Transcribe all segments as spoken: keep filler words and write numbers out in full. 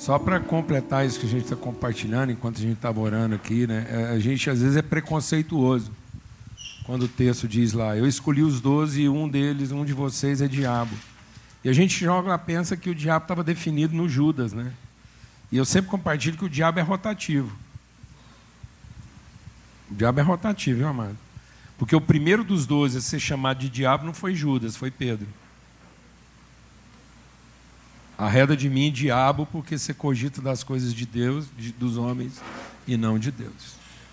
Só para completar isso que a gente está compartilhando enquanto a gente estava orando aqui, né? A gente às vezes é preconceituoso quando o texto diz lá: eu escolhi os doze e um deles, um de vocês é diabo. E a gente joga, pensa que o diabo estava definido no Judas, né? E eu sempre compartilho que o diabo é rotativo. O diabo é rotativo, viu, amado? Porque o primeiro dos doze a ser chamado de diabo não foi Judas, foi Pedro. Arreda de mim, diabo, porque você cogita das coisas de Deus, de, dos homens, e não de Deus.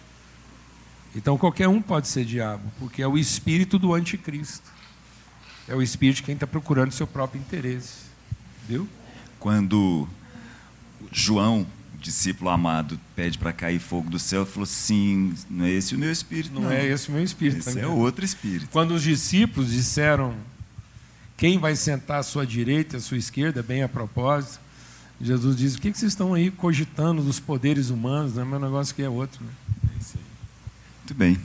Então qualquer um pode ser diabo, porque é o espírito do anticristo. É o espírito de quem está procurando seu próprio interesse. Viu? Quando João, o discípulo amado, pede para cair fogo do céu, ele falou: sim, não é esse o meu espírito. Não, não é esse o meu espírito. Esse também. é outro espírito. Quando os discípulos disseram: quem vai sentar à sua direita e à sua esquerda, bem a propósito, Jesus diz: o que vocês estão aí cogitando dos poderes humanos? Não é meu negócio que é outro. Né? É isso aí. Muito bem.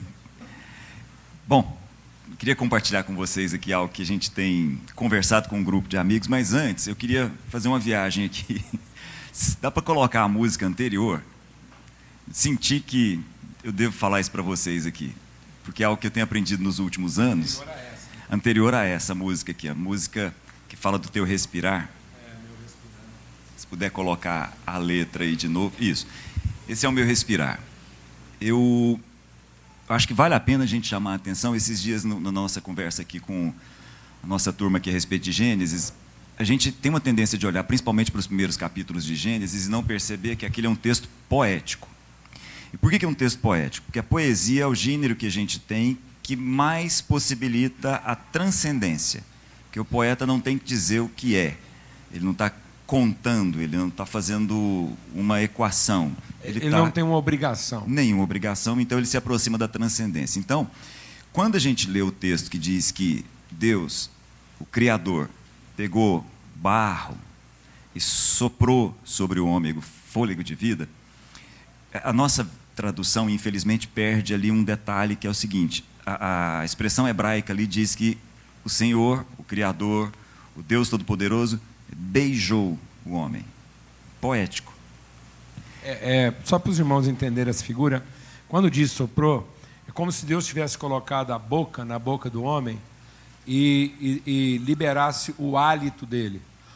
Bom, queria compartilhar com vocês aqui algo que a gente tem conversado com um grupo de amigos, mas antes eu queria fazer uma viagem aqui. Dá para colocar a música anterior? Senti que eu devo falar isso para vocês aqui, porque é algo que eu tenho aprendido nos últimos anos. Anterior a essa, anterior a essa música aqui, a música que fala do teu respirar. É, meu respirar. Se puder colocar a letra aí de novo. Isso. Esse é o meu respirar. Eu acho que vale a pena a gente chamar a atenção. Esses dias, no, na nossa conversa aqui com a nossa turma aqui a respeito de Gênesis, a gente tem uma tendência de olhar principalmente para os primeiros capítulos de Gênesis e não perceber que aquele é um texto poético. E por que é um texto poético? Porque a poesia é o gênero que a gente tem que mais possibilita a transcendência. Porque o poeta não tem que dizer o que é. Ele não está contando, ele não está fazendo uma equação. Ele, ele ele tá... não tem uma obrigação. Nenhuma obrigação, então ele se aproxima da transcendência. Então, quando a gente lê o texto que diz que Deus, o Criador, pegou barro e soprou sobre o homem o fôlego de vida, a nossa tradução, infelizmente, perde ali um detalhe que é o seguinte: a, a expressão hebraica ali diz que o Senhor, o Criador, o Deus Todo-Poderoso, beijou o homem. Poético. É, é, só para os irmãos entenderem essa figura, quando diz soprou, é como se Deus tivesse colocado a boca na boca do homem e, e, e liberasse o hálito dele.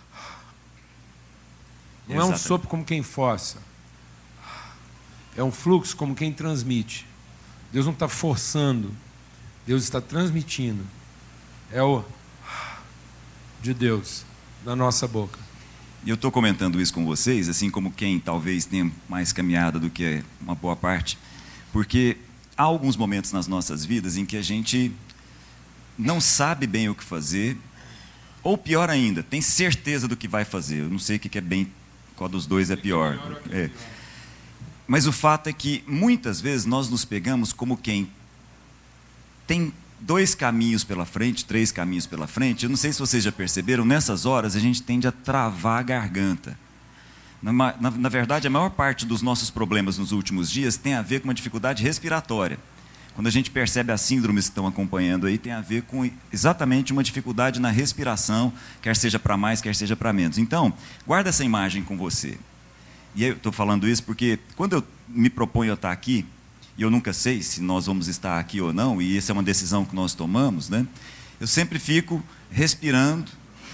Não Exatamente. É um sopro como quem força. É um fluxo como quem transmite. Deus não está forçando, Deus está transmitindo. É o de Deus na nossa boca. E eu estou comentando isso com vocês, assim como quem talvez tenha mais caminhada do que uma boa parte, porque há alguns momentos nas nossas vidas em que a gente não sabe bem o que fazer, ou pior ainda, tem certeza do que vai fazer. Eu não sei o que é bem, qual dos dois é pior. É. Mas o fato é que muitas vezes nós nos pegamos como quem tem dois caminhos pela frente, três caminhos pela frente. Eu não sei se vocês já perceberam, nessas horas a gente tende a travar a garganta. Na, na, na verdade, a maior parte dos nossos problemas nos últimos dias tem a ver com uma dificuldade respiratória. Quando a gente percebe as síndromes que estão acompanhando aí, tem a ver com exatamente uma dificuldade na respiração, quer seja para mais, quer seja para menos. Então, guarda essa imagem com você. E eu estou falando isso porque quando eu me proponho a estar aqui, e eu nunca sei se nós vamos estar aqui ou não, e essa é uma decisão que nós tomamos, né? Eu sempre fico respirando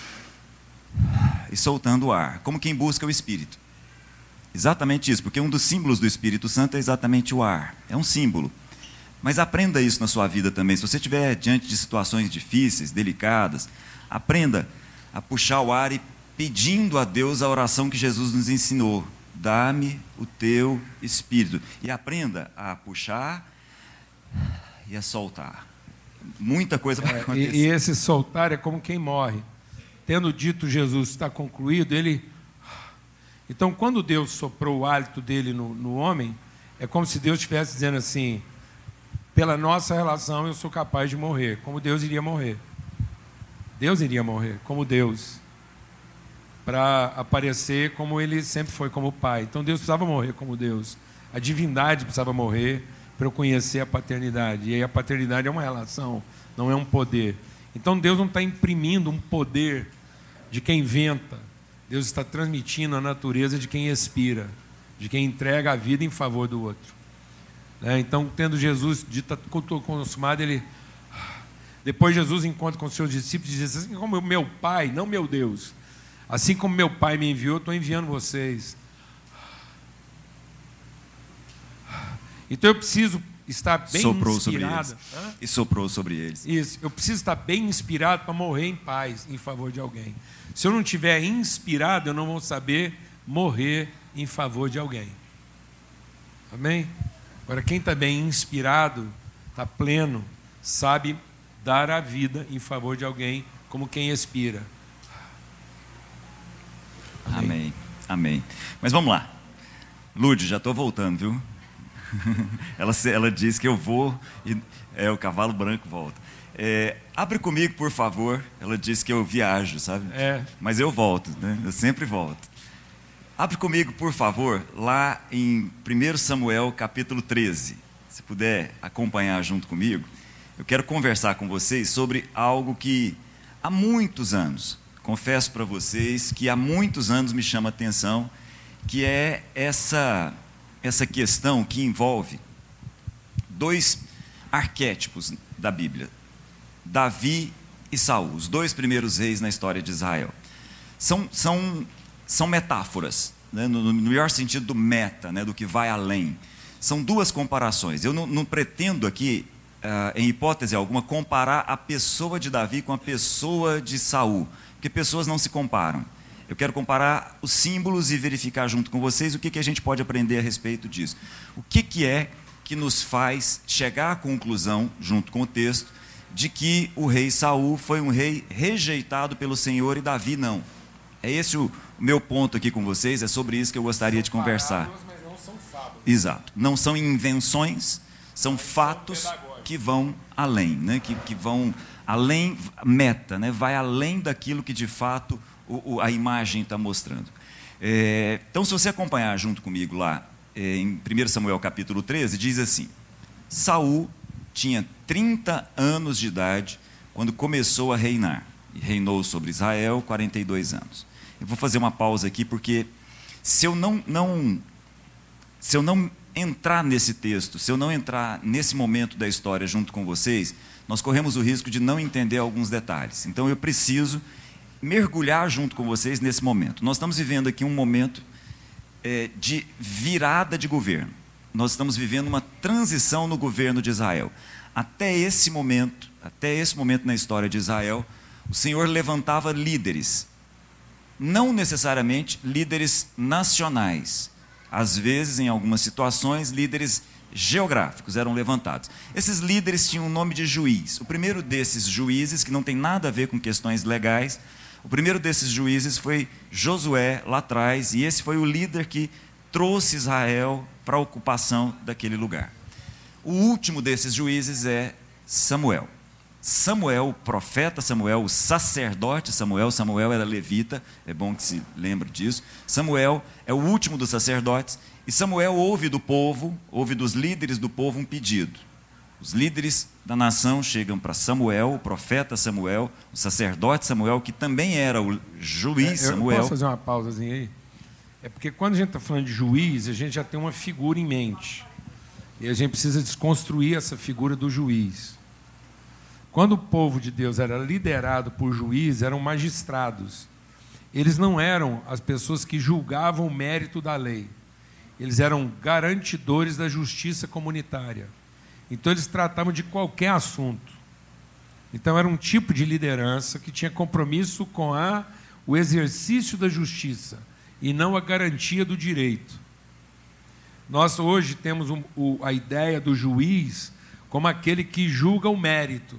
e soltando o ar, como quem busca o Espírito. Exatamente isso, porque um dos símbolos do Espírito Santo é exatamente o ar, é um símbolo. Mas aprenda isso na sua vida também. Se você estiver diante de situações difíceis, delicadas, aprenda a puxar o ar e pedindo a Deus a oração que Jesus nos ensinou. Dá-me o teu Espírito. E aprenda a puxar e a soltar. Muita coisa vai acontecer. É, e, e esse soltar é como quem morre. Tendo dito Jesus está concluído, ele... Então, quando Deus soprou o hálito dele no, no homem, é como se Deus estivesse dizendo assim: pela nossa relação eu sou capaz de morrer, como Deus iria morrer. Deus iria morrer, como Deus, para aparecer como ele sempre foi, como Pai. Então Deus precisava morrer como Deus. A divindade precisava morrer para eu conhecer a paternidade. E aí a paternidade é uma relação, não é um poder. Então Deus não está imprimindo um poder de quem inventa. Deus está transmitindo a natureza de quem expira, de quem entrega a vida em favor do outro. Né? Então, tendo Jesus dito tudo consumado, ele... Depois Jesus encontra com os seus discípulos e diz assim, como meu Pai, não meu Deus, assim como meu Pai me enviou, eu estou enviando vocês. Então eu preciso estar bem soprou inspirado. Sobre eles. E soprou sobre eles. Isso, eu preciso estar bem inspirado para morrer em paz, em favor de alguém. Se eu não estiver inspirado, eu não vou saber morrer em favor de alguém. Amém? Agora, quem está bem inspirado, está pleno, sabe dar a vida em favor de alguém, como quem expira. Amém. Amém. Amém. Mas vamos lá. Lúdio, já estou voltando, viu? ela, ela diz que eu vou e é, o cavalo branco volta. É, abre comigo, por favor. Ela disse que eu viajo, sabe? É. Mas eu volto, né? Eu sempre volto. Abre comigo, por favor, lá em primeiro Samuel, capítulo treze. Se puder acompanhar junto comigo. Eu quero conversar com vocês sobre algo que há muitos anos, confesso para vocês que há muitos anos me chama a atenção, que é essa, essa questão que envolve dois arquétipos da Bíblia, Davi e Saul, os dois primeiros reis na história de Israel. São, são, são metáforas, né, no, no melhor sentido do meta, né, do que vai além. São duas comparações. Eu não, não pretendo aqui, Uh, em hipótese alguma, comparar a pessoa de Davi com a pessoa de Saul, porque pessoas não se comparam. Eu quero comparar os símbolos e verificar junto com vocês o que, que a gente pode aprender a respeito disso. O que, que é que nos faz chegar à conclusão, junto com o texto, de que o rei Saul foi um rei rejeitado pelo Senhor e Davi não. É esse o meu ponto aqui com vocês, é sobre isso que eu gostaria são de conversar. Parábolas, mas não são fábulas. Exato. Não são invenções, são fatos que vão além, né? que, que vão além, meta, né? Vai além daquilo que de fato o, o, a imagem está mostrando. É, então, se você acompanhar junto comigo lá, é, em primeiro Samuel capítulo treze, diz assim, Saul tinha trinta anos de idade quando começou a reinar, e reinou sobre Israel quarenta e dois anos. Eu vou fazer uma pausa aqui, porque se eu não, não, se eu não entrar nesse texto, se eu não entrar nesse momento da história junto com vocês, nós corremos o risco de não entender alguns detalhes. Então eu preciso mergulhar junto com vocês nesse momento. Nós estamos vivendo aqui um momento é, de virada de governo. Nós estamos vivendo uma transição no governo de Israel. Até esse momento, até esse momento na história de Israel, o Senhor levantava líderes, não necessariamente líderes nacionais. Às vezes, em algumas situações, líderes geográficos eram levantados. Esses líderes tinham o nome de juiz. O primeiro desses juízes, que não tem nada a ver com questões legais, o primeiro desses juízes foi Josué, lá atrás, e esse foi o líder que trouxe Israel para a ocupação daquele lugar. O último desses juízes é Samuel. Samuel, o profeta Samuel, o sacerdote Samuel, Samuel era levita, é bom que se lembre disso. Samuel é o último dos sacerdotes, e Samuel ouve do povo, ouve dos líderes do povo um pedido. Os líderes da nação chegam para Samuel, o profeta Samuel, o sacerdote Samuel, que também era o juiz Samuel. Eu posso fazer uma pausazinha aí? É porque quando a gente está falando de juiz, a gente já tem uma figura em mente. E a gente precisa desconstruir essa figura do juiz. Quando o povo de Deus era liderado por juízes, eram magistrados. Eles não eram as pessoas que julgavam o mérito da lei. Eles eram garantidores da justiça comunitária. Então, eles tratavam de qualquer assunto. Então, era um tipo de liderança que tinha compromisso com a, o exercício da justiça e não a garantia do direito. Nós, hoje, temos um, o, a ideia do juiz como aquele que julga o mérito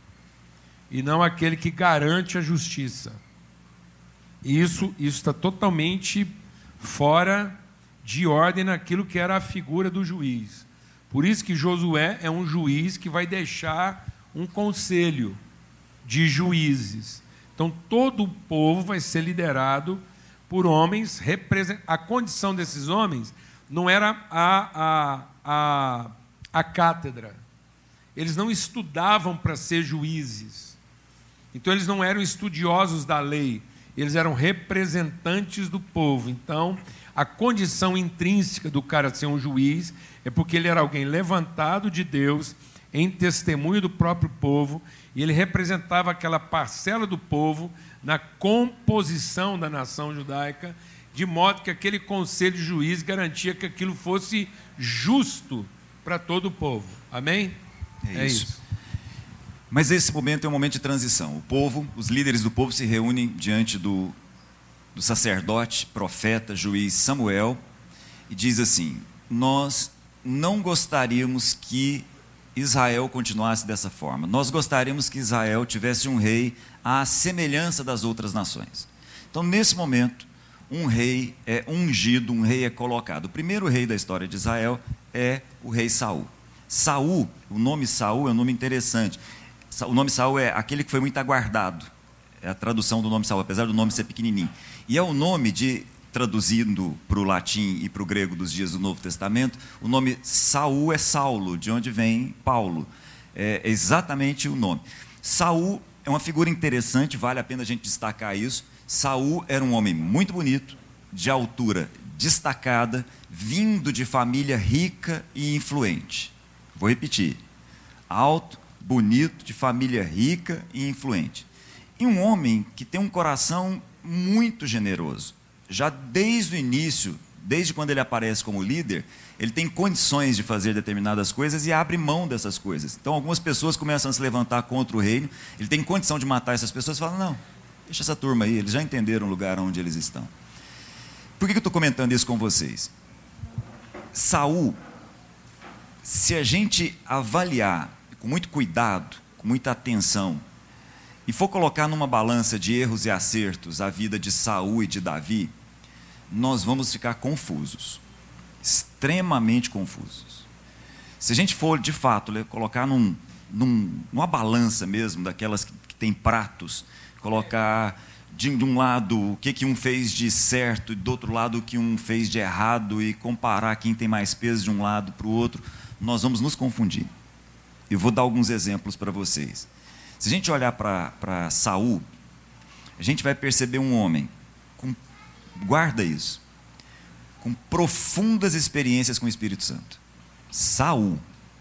e não aquele que garante a justiça. E isso isso está totalmente fora de ordem naquilo que era a figura do juiz. Por isso que Josué é um juiz que vai deixar um conselho de juízes. Então, todo o povo vai ser liderado por homens. A condição desses homens não era a, a, a, a cátedra. Eles não estudavam para ser juízes. Então, eles não eram estudiosos da lei. eles eram representantes do povo. Então, a condição intrínseca do cara ser um juiz é porque ele era alguém levantado de Deus em testemunho do próprio povo, e ele representava aquela parcela do povo na composição da nação judaica, de modo que aquele conselho de juiz garantia que aquilo fosse justo para todo o povo. Amém? É, é isso. isso. Mas esse momento é um momento de transição. O povo, os líderes do povo se reúnem diante do, do sacerdote, profeta, juiz Samuel, e diz assim: nós não gostaríamos que Israel continuasse dessa forma. Nós gostaríamos que Israel tivesse um rei à semelhança das outras nações. Então, nesse momento, um rei é ungido, um rei é colocado. O primeiro rei da história de Israel é o rei Saul. Saul, o nome Saul é um nome interessante. O nome Saul é aquele que foi muito aguardado. É a tradução do nome Saul, apesar do nome ser pequenininho. E é o nome de, traduzindo para o latim e para o grego dos dias do Novo Testamento, o nome Saul é Saulo, de onde vem Paulo. É exatamente o nome. Saul é uma figura interessante, vale a pena a gente destacar isso. Saul era um homem muito bonito, de altura destacada, vindo de família rica e influente. Vou repetir: alto, bonito, de família rica e influente. E um homem que tem um coração muito generoso. Já desde o início, desde quando ele aparece como líder, ele tem condições de fazer determinadas coisas e abre mão dessas coisas. Então, algumas pessoas começam a se levantar contra o reino, ele tem condição de matar essas pessoas e fala: não, deixa essa turma aí, eles já entenderam o lugar onde eles estão. Por que eu estou comentando isso com vocês? Saul, se a gente avaliar com muito cuidado, com muita atenção, e for colocar numa balança de erros e acertos a vida de Saul e de Davi, nós vamos ficar confusos, extremamente confusos. Se a gente for, de fato, colocar num, num, numa balança mesmo, daquelas que, que tem pratos, colocar de, de um lado o que, que um fez de certo e do outro lado o que um fez de errado, e comparar quem tem mais peso de um lado para o outro, nós vamos nos confundir. Eu vou dar alguns exemplos para vocês. Se a gente olhar para Saul, a gente vai perceber um homem, com, guarda isso, com profundas experiências com o Espírito Santo. Saul.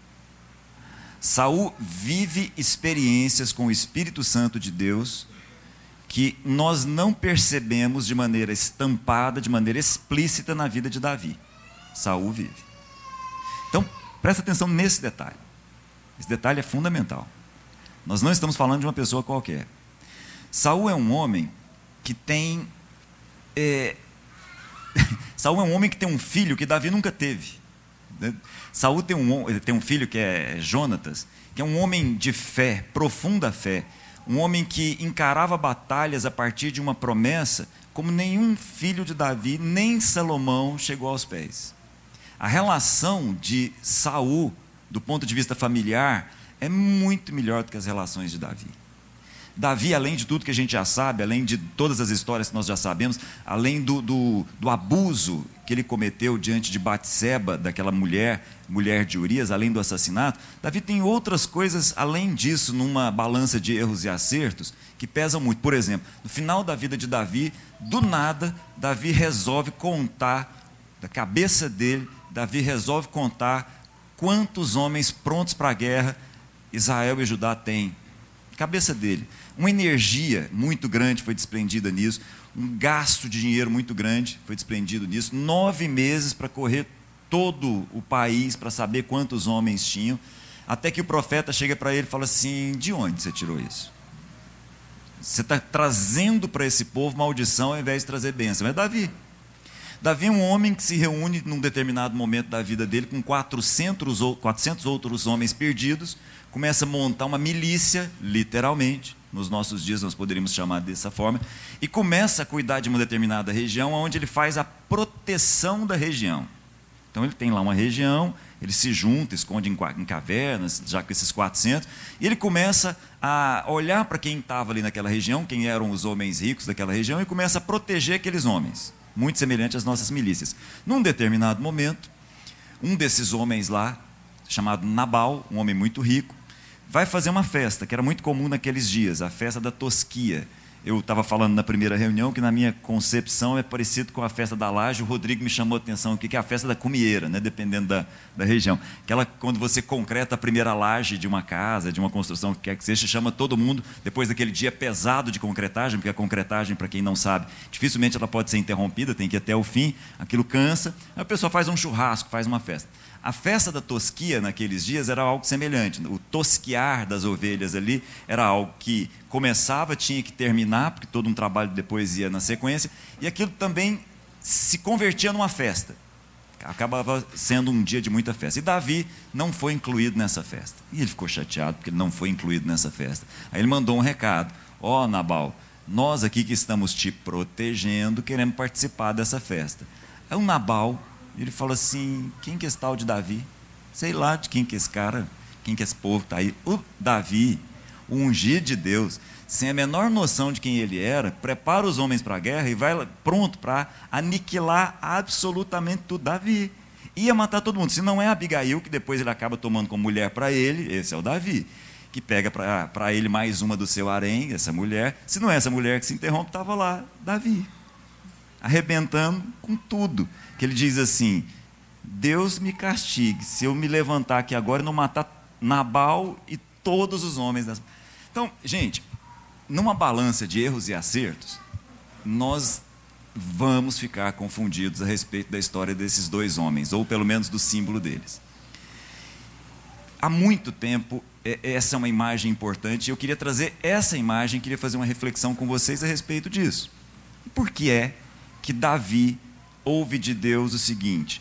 Saul vive experiências com o Espírito Santo de Deus que nós não percebemos de maneira estampada, de maneira explícita na vida de Davi. Saul vive. Então, presta atenção nesse detalhe. Esse detalhe é fundamental. Nós não estamos falando de uma pessoa qualquer. Saul é um homem que tem... É... Saul é um homem que tem um filho que Davi nunca teve. Saul tem um, tem um filho que é Jonatas, que é um homem de fé, profunda fé. Um homem que encarava batalhas a partir de uma promessa como nenhum filho de Davi, nem Salomão, chegou aos pés. A relação de Saul, do ponto de vista familiar, é muito melhor do que as relações de Davi. Davi, além de tudo que a gente já sabe, além de todas as histórias que nós já sabemos, além do, do, do abuso que ele cometeu diante de Batseba, daquela mulher, mulher de Urias, além do assassinato, Davi tem outras coisas além disso, numa balança de erros e acertos, que pesam muito. Por exemplo, no final da vida de Davi, do nada, Davi resolve contar, da cabeça dele, Davi resolve contar quantos homens prontos para a guerra Israel e Judá têm. Cabeça dele. Uma energia muito grande foi desprendida nisso, um gasto de dinheiro muito grande foi desprendido nisso, nove meses para correr todo o país para saber quantos homens tinham, até que o profeta chega para ele e fala assim: de onde você tirou isso? Você está trazendo para esse povo maldição ao invés de trazer bênção. É Davi. Davi é um homem que se reúne num determinado momento da vida dele com quatrocentos, quatrocentos outros homens perdidos, começa a montar uma milícia, literalmente, nos nossos dias nós poderíamos chamar dessa forma, e começa a cuidar de uma determinada região, onde ele faz a proteção da região. Então ele tem lá uma região, ele se junta, esconde em cavernas, já com esses quatrocentos, e ele começa a olhar para quem estava ali naquela região, quem eram os homens ricos daquela região, e começa a proteger aqueles homens, muito semelhante às nossas milícias. Num determinado momento, um desses homens lá, chamado Nabal, um homem muito rico, vai fazer uma festa, que era muito comum naqueles dias, a festa da tosquia. Eu estava falando na primeira reunião que, na minha concepção, é parecido com a festa da laje. O Rodrigo me chamou a atenção aqui, que é a festa da cumieira, né? Dependendo da, da região. Aquela, quando você concreta a primeira laje de uma casa, de uma construção, que quer que seja, chama todo mundo, depois daquele dia pesado de concretagem, porque a concretagem, para quem não sabe, dificilmente ela pode ser interrompida, tem que ir até o fim, aquilo cansa, aí a pessoa faz um churrasco, faz uma festa. A festa da tosquia naqueles dias era algo semelhante. O tosquiar das ovelhas ali era algo que começava, tinha que terminar, porque todo um trabalho depois ia na sequência, e aquilo também se convertia numa festa. Acabava sendo um dia de muita festa. E Davi não foi incluído nessa festa. E ele ficou chateado porque ele não foi incluído nessa festa. Aí ele mandou um recado: ó, Nabal, nós aqui que estamos te protegendo, queremos participar dessa festa. Aí o Nabal, ele fala assim: quem que é esse tal de Davi? Sei lá de quem que é esse cara, quem que é esse povo está aí. O Davi, o ungido de Deus, sem a menor noção de quem ele era, prepara os homens para a guerra e vai pronto para aniquilar absolutamente tudo. Davi ia matar todo mundo. Se não é Abigail, que depois ele acaba tomando como mulher para ele, esse é o Davi, que pega para ele mais uma do seu harém, essa mulher. Se não é essa mulher que se interrompe, estava lá Davi, arrebentando com tudo. Que ele diz assim: Deus me castigue se eu me levantar aqui agora e não matar Nabal e todos os homens dessa... Então, gente, numa balança de erros e acertos, nós vamos ficar confundidos a respeito da história desses dois homens, ou pelo menos do símbolo deles. Há muito tempo, essa é uma imagem importante, e eu queria trazer essa imagem, queria fazer uma reflexão com vocês a respeito disso. Por que é que Davi ouve de Deus o seguinte: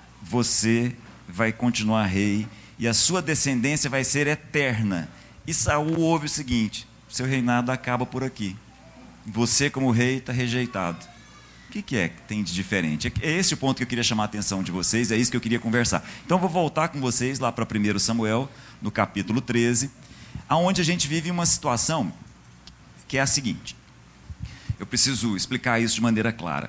você vai continuar rei e a sua descendência vai ser eterna? E Saul ouve o seguinte: seu reinado acaba por aqui, você como rei está rejeitado. O que, que é que tem de diferente? É esse o ponto que eu queria chamar a atenção de vocês, é isso que eu queria conversar. Então eu vou voltar com vocês lá para primeiro Samuel, no capítulo treze, onde a gente vive uma situação que é a seguinte. Eu preciso explicar isso de maneira clara.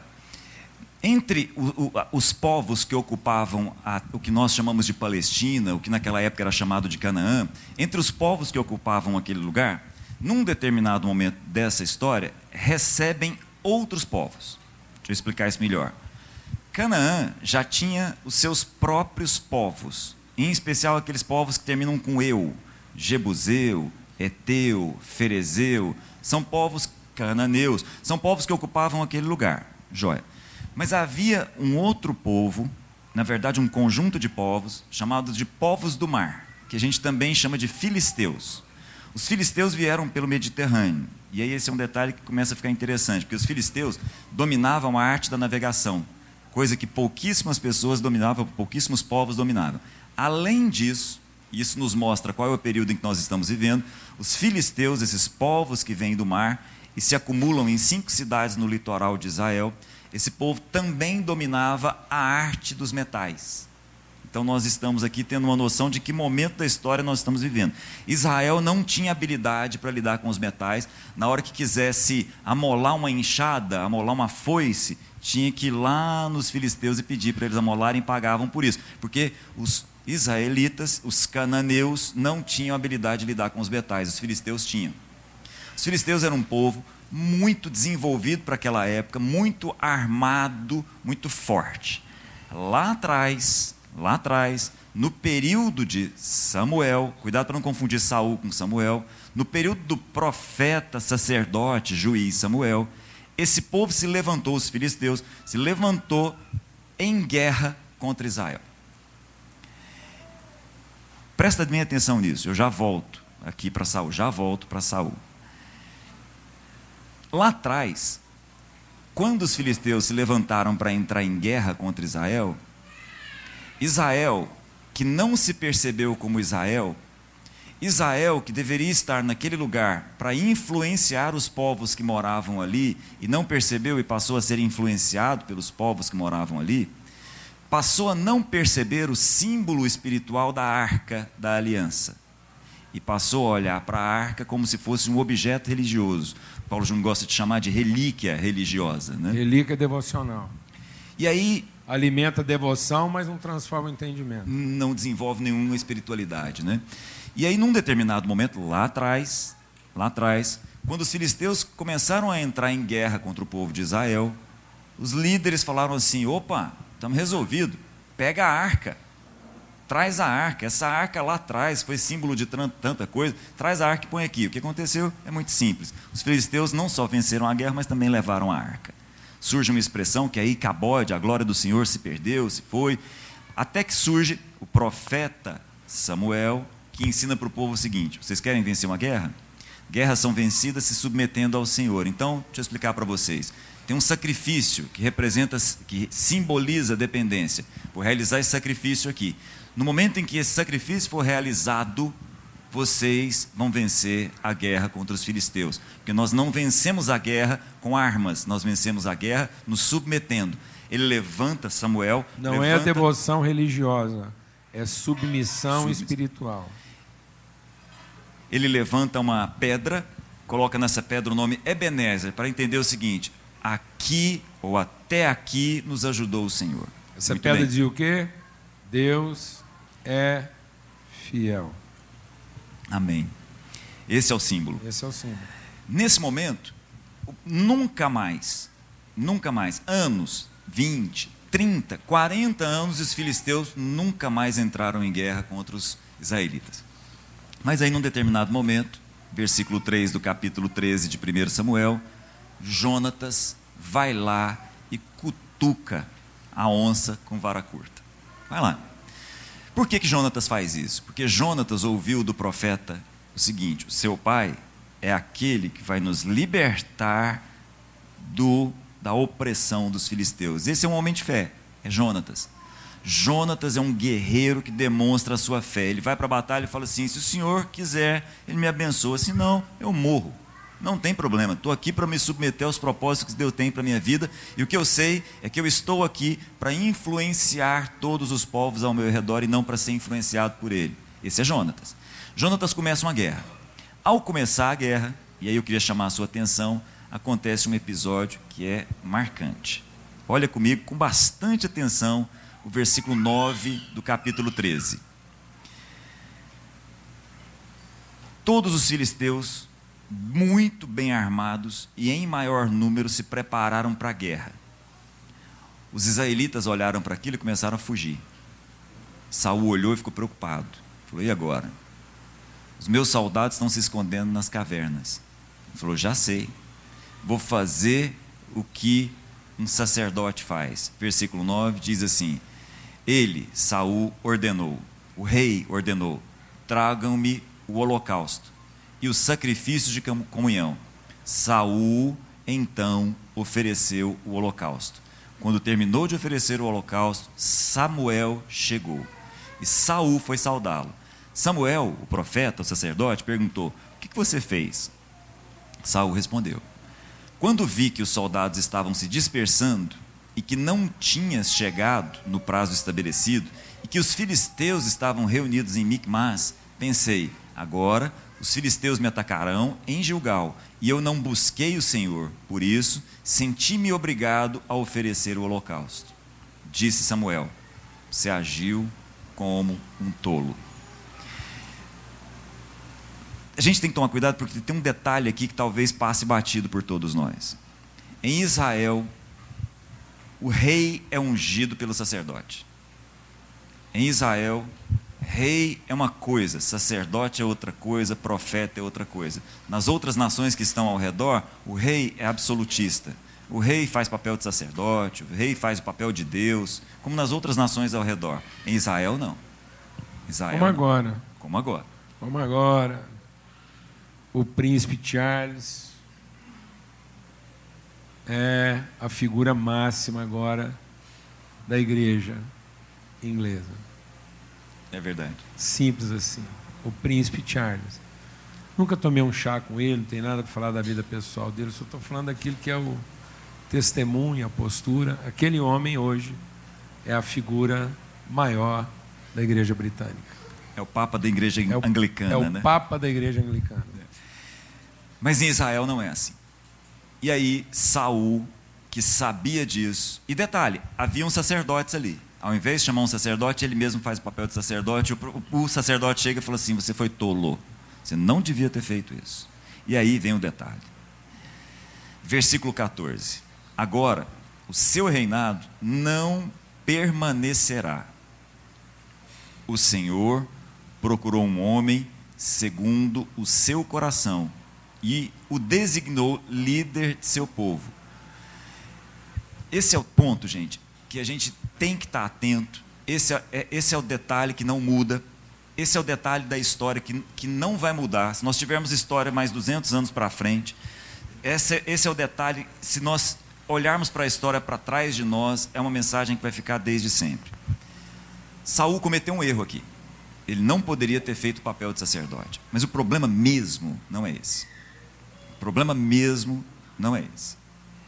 Entre o, o, os povos que ocupavam a, o que nós chamamos de Palestina, o que naquela época era chamado de Canaã, entre os povos que ocupavam aquele lugar, num determinado momento dessa história, recebem outros povos. Deixa eu explicar isso melhor. Canaã já tinha os seus próprios povos, em especial aqueles povos que terminam com eu, Jebuseu, Eteu, Ferezeu, são povos cananeus, são povos que ocupavam aquele lugar. Joia. Mas havia um outro povo, na verdade um conjunto de povos, chamados de povos do mar, que a gente também chama de filisteus. Os filisteus vieram pelo Mediterrâneo, e aí esse é um detalhe que começa a ficar interessante, porque os filisteus dominavam a arte da navegação, coisa que pouquíssimas pessoas dominavam, pouquíssimos povos dominavam. Além disso, isso nos mostra qual é o período em que nós estamos vivendo, os filisteus, esses povos que vêm do mar, e se acumulam em cinco cidades no litoral de Israel, esse povo também dominava a arte dos metais. Então nós estamos aqui tendo uma noção de que momento da história nós estamos vivendo. Israel não tinha habilidade para lidar com os metais. Na hora que quisesse amolar uma enxada, amolar uma foice, tinha que ir lá nos filisteus e pedir para eles amolarem, e pagavam por isso. Porque os israelitas, os cananeus, não tinham habilidade de lidar com os metais, os filisteus tinham. Os filisteus eram um povo muito desenvolvido para aquela época, muito armado, muito forte. Lá atrás, lá atrás, no período de Samuel, cuidado para não confundir Saul com Samuel, no período do profeta, sacerdote, juiz Samuel, esse povo se levantou, os filisteus, se levantou em guerra contra Israel. Presta bem atenção nisso, eu já volto aqui para Saul, já volto para Saul. Lá atrás, quando os filisteus se levantaram para entrar em guerra contra Israel, Israel, que não se percebeu como Israel, Israel, que deveria estar naquele lugar para influenciar os povos que moravam ali, e não percebeu e passou a ser influenciado pelos povos que moravam ali, passou a não perceber o símbolo espiritual da arca da aliança. E passou a olhar para a arca como se fosse um objeto religioso. Paulo Júnior gosta de chamar de relíquia religiosa, né? Relíquia devocional. E aí... alimenta a devoção, mas não transforma o entendimento. Não desenvolve nenhuma espiritualidade, né? E aí, num determinado momento, lá atrás, lá atrás, Quando os filisteus começaram a entrar em guerra contra o povo de Israel, os líderes falaram assim: opa, estamos resolvidos, pega a arca, traz a arca, essa arca lá atrás foi símbolo de tanta coisa, traz a arca e põe aqui. O que aconteceu é muito simples, os filisteus não só venceram a guerra, mas também levaram a arca. Surge uma expressão que aí Icabode, a glória do Senhor se perdeu, se foi, até que surge o profeta Samuel, que ensina para o povo o seguinte: vocês querem vencer uma guerra? Guerras são vencidas se submetendo ao Senhor. Então, deixa eu explicar para vocês. Tem um sacrifício que representa, que simboliza a dependência. Vou realizar esse sacrifício aqui. No momento em que esse sacrifício for realizado, vocês vão vencer a guerra contra os filisteus. Porque nós não vencemos a guerra com armas, nós vencemos a guerra nos submetendo. Ele levanta Samuel. Não levanta... é a devoção religiosa, é submissão Submiss... espiritual. Ele levanta uma pedra, coloca nessa pedra o nome Ebenezer, para entender o seguinte: aqui ou até aqui nos ajudou o Senhor. Essa Muito pedra bem. dizia o quê? Deus é fiel. Amém. Esse é o símbolo. Esse é o símbolo. Nesse momento, nunca mais, nunca mais, anos, vinte, trinta, quarenta anos, os filisteus nunca mais entraram em guerra contra os israelitas. Mas aí, num determinado momento, versículo três do capítulo treze de primeiro Samuel, Jonatas vai lá e cutuca a onça com vara curta. Vai lá. Por que que Jonatas faz isso? Porque Jonatas ouviu do profeta o seguinte: o seu pai é aquele que vai nos libertar do, da opressão dos filisteus. Esse é um homem de fé, é Jonatas. Jonatas é um guerreiro que demonstra a sua fé. Ele vai para a batalha e fala assim: se o Senhor quiser, Ele me abençoa, se não, eu morro. Não tem problema, estou aqui para me submeter aos propósitos que Deus tem para a minha vida, e o que eu sei é que eu estou aqui para influenciar todos os povos ao meu redor e não para ser influenciado por ele. Esse é Jonatas. Jonatas começa uma guerra. Ao começar a guerra, e aí eu queria chamar a sua atenção, acontece um episódio que é marcante. Olha comigo com bastante atenção o versículo nove do capítulo treze. Todos os filisteus, muito bem armados e em maior número, se prepararam para a guerra. Os israelitas olharam para aquilo e começaram a fugir. Saul olhou e ficou preocupado. Falou: e agora? Os meus soldados estão se escondendo nas cavernas. Ele falou: já sei, vou fazer o que um sacerdote faz. Versículo nove diz assim: ele, Saul, ordenou, o rei ordenou: tragam-me o holocausto e os sacrifícios de comunhão. Saul então ofereceu o holocausto. Quando terminou de oferecer o holocausto, Samuel chegou e Saul foi saudá-lo. Samuel, o profeta, o sacerdote, perguntou: o que você fez? Saul respondeu: quando vi que os soldados estavam se dispersando e que não tinhas chegado no prazo estabelecido e que os filisteus estavam reunidos em Micmas, pensei: agora os filisteus me atacarão em Gilgal, e eu não busquei o Senhor, por isso senti-me obrigado a oferecer o holocausto. Disse Samuel: você agiu como um tolo. A gente tem que tomar cuidado porque tem um detalhe aqui que talvez passe batido por todos nós. Em Israel, o rei é ungido pelo sacerdote. Em Israel, rei é uma coisa, sacerdote é outra coisa, profeta é outra coisa. Nas outras nações que estão ao redor, o rei é absolutista. O rei faz papel de sacerdote, o rei faz o papel de Deus, como nas outras nações ao redor. Em Israel, não. Israel, como não. agora. Como agora. Como agora. O príncipe Charles é a figura máxima agora da igreja inglesa. É verdade. Simples assim. O príncipe Charles. Nunca tomei um chá com ele, não tem nada para falar da vida pessoal dele, só estou falando daquilo que é o testemunho, a postura. Aquele homem hoje é a figura maior da igreja britânica. É o Papa da igreja é o, anglicana, é o né? Papa da igreja anglicana. Mas em Israel não é assim. E aí Saul, que sabia disso, e detalhe, haviam sacerdotes ali. Ao invés de chamar um sacerdote, ele mesmo faz o papel de sacerdote. O, o, o sacerdote chega e fala assim: você foi tolo, você não devia ter feito isso. E aí vem o detalhe. Versículo quatorze. Agora, o seu reinado não permanecerá. O Senhor procurou um homem segundo o seu coração e o designou líder de seu povo. Esse é o ponto, gente, que a gente tem que estar atento. Esse é, esse é o detalhe que não muda. Esse é o detalhe da história que, que não vai mudar. Se nós tivermos história mais duzentos anos para frente, esse, esse é o detalhe. Se nós olharmos para a história para trás de nós, é uma mensagem que vai ficar desde sempre. Saul cometeu um erro aqui. Ele não poderia ter feito o papel de sacerdote. Mas o problema mesmo não é esse. O problema mesmo não é esse.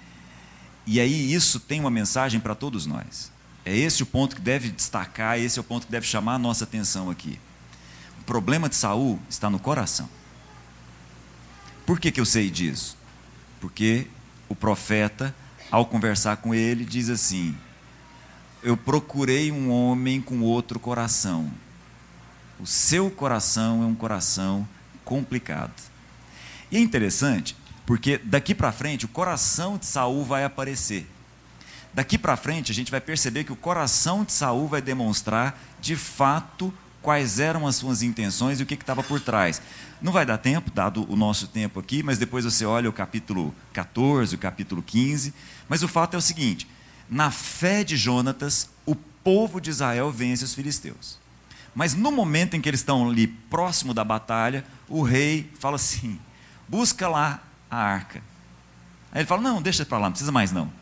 E aí isso tem uma mensagem para todos nós. É esse o ponto que deve destacar, esse é o ponto que deve chamar a nossa atenção aqui. O problema de Saul está no coração. Por que que eu sei disso? Porque o profeta, ao conversar com ele, diz assim: eu procurei um homem com outro coração. O seu coração é um coração complicado. E é interessante, porque daqui para frente o coração de Saul vai aparecer. Daqui para frente a gente vai perceber que o coração de Saul vai demonstrar de fato quais eram as suas intenções e o que estava por trás. Não vai dar tempo, dado o nosso tempo aqui, mas depois você olha o capítulo quatorze, o capítulo quinze. Mas o fato é o seguinte: na fé de Jonatas, o povo de Israel vence os filisteus. Mas no momento em que eles estão ali próximo da batalha, o rei fala assim: busca lá a arca. Aí ele fala: não, deixa para lá, não precisa mais não.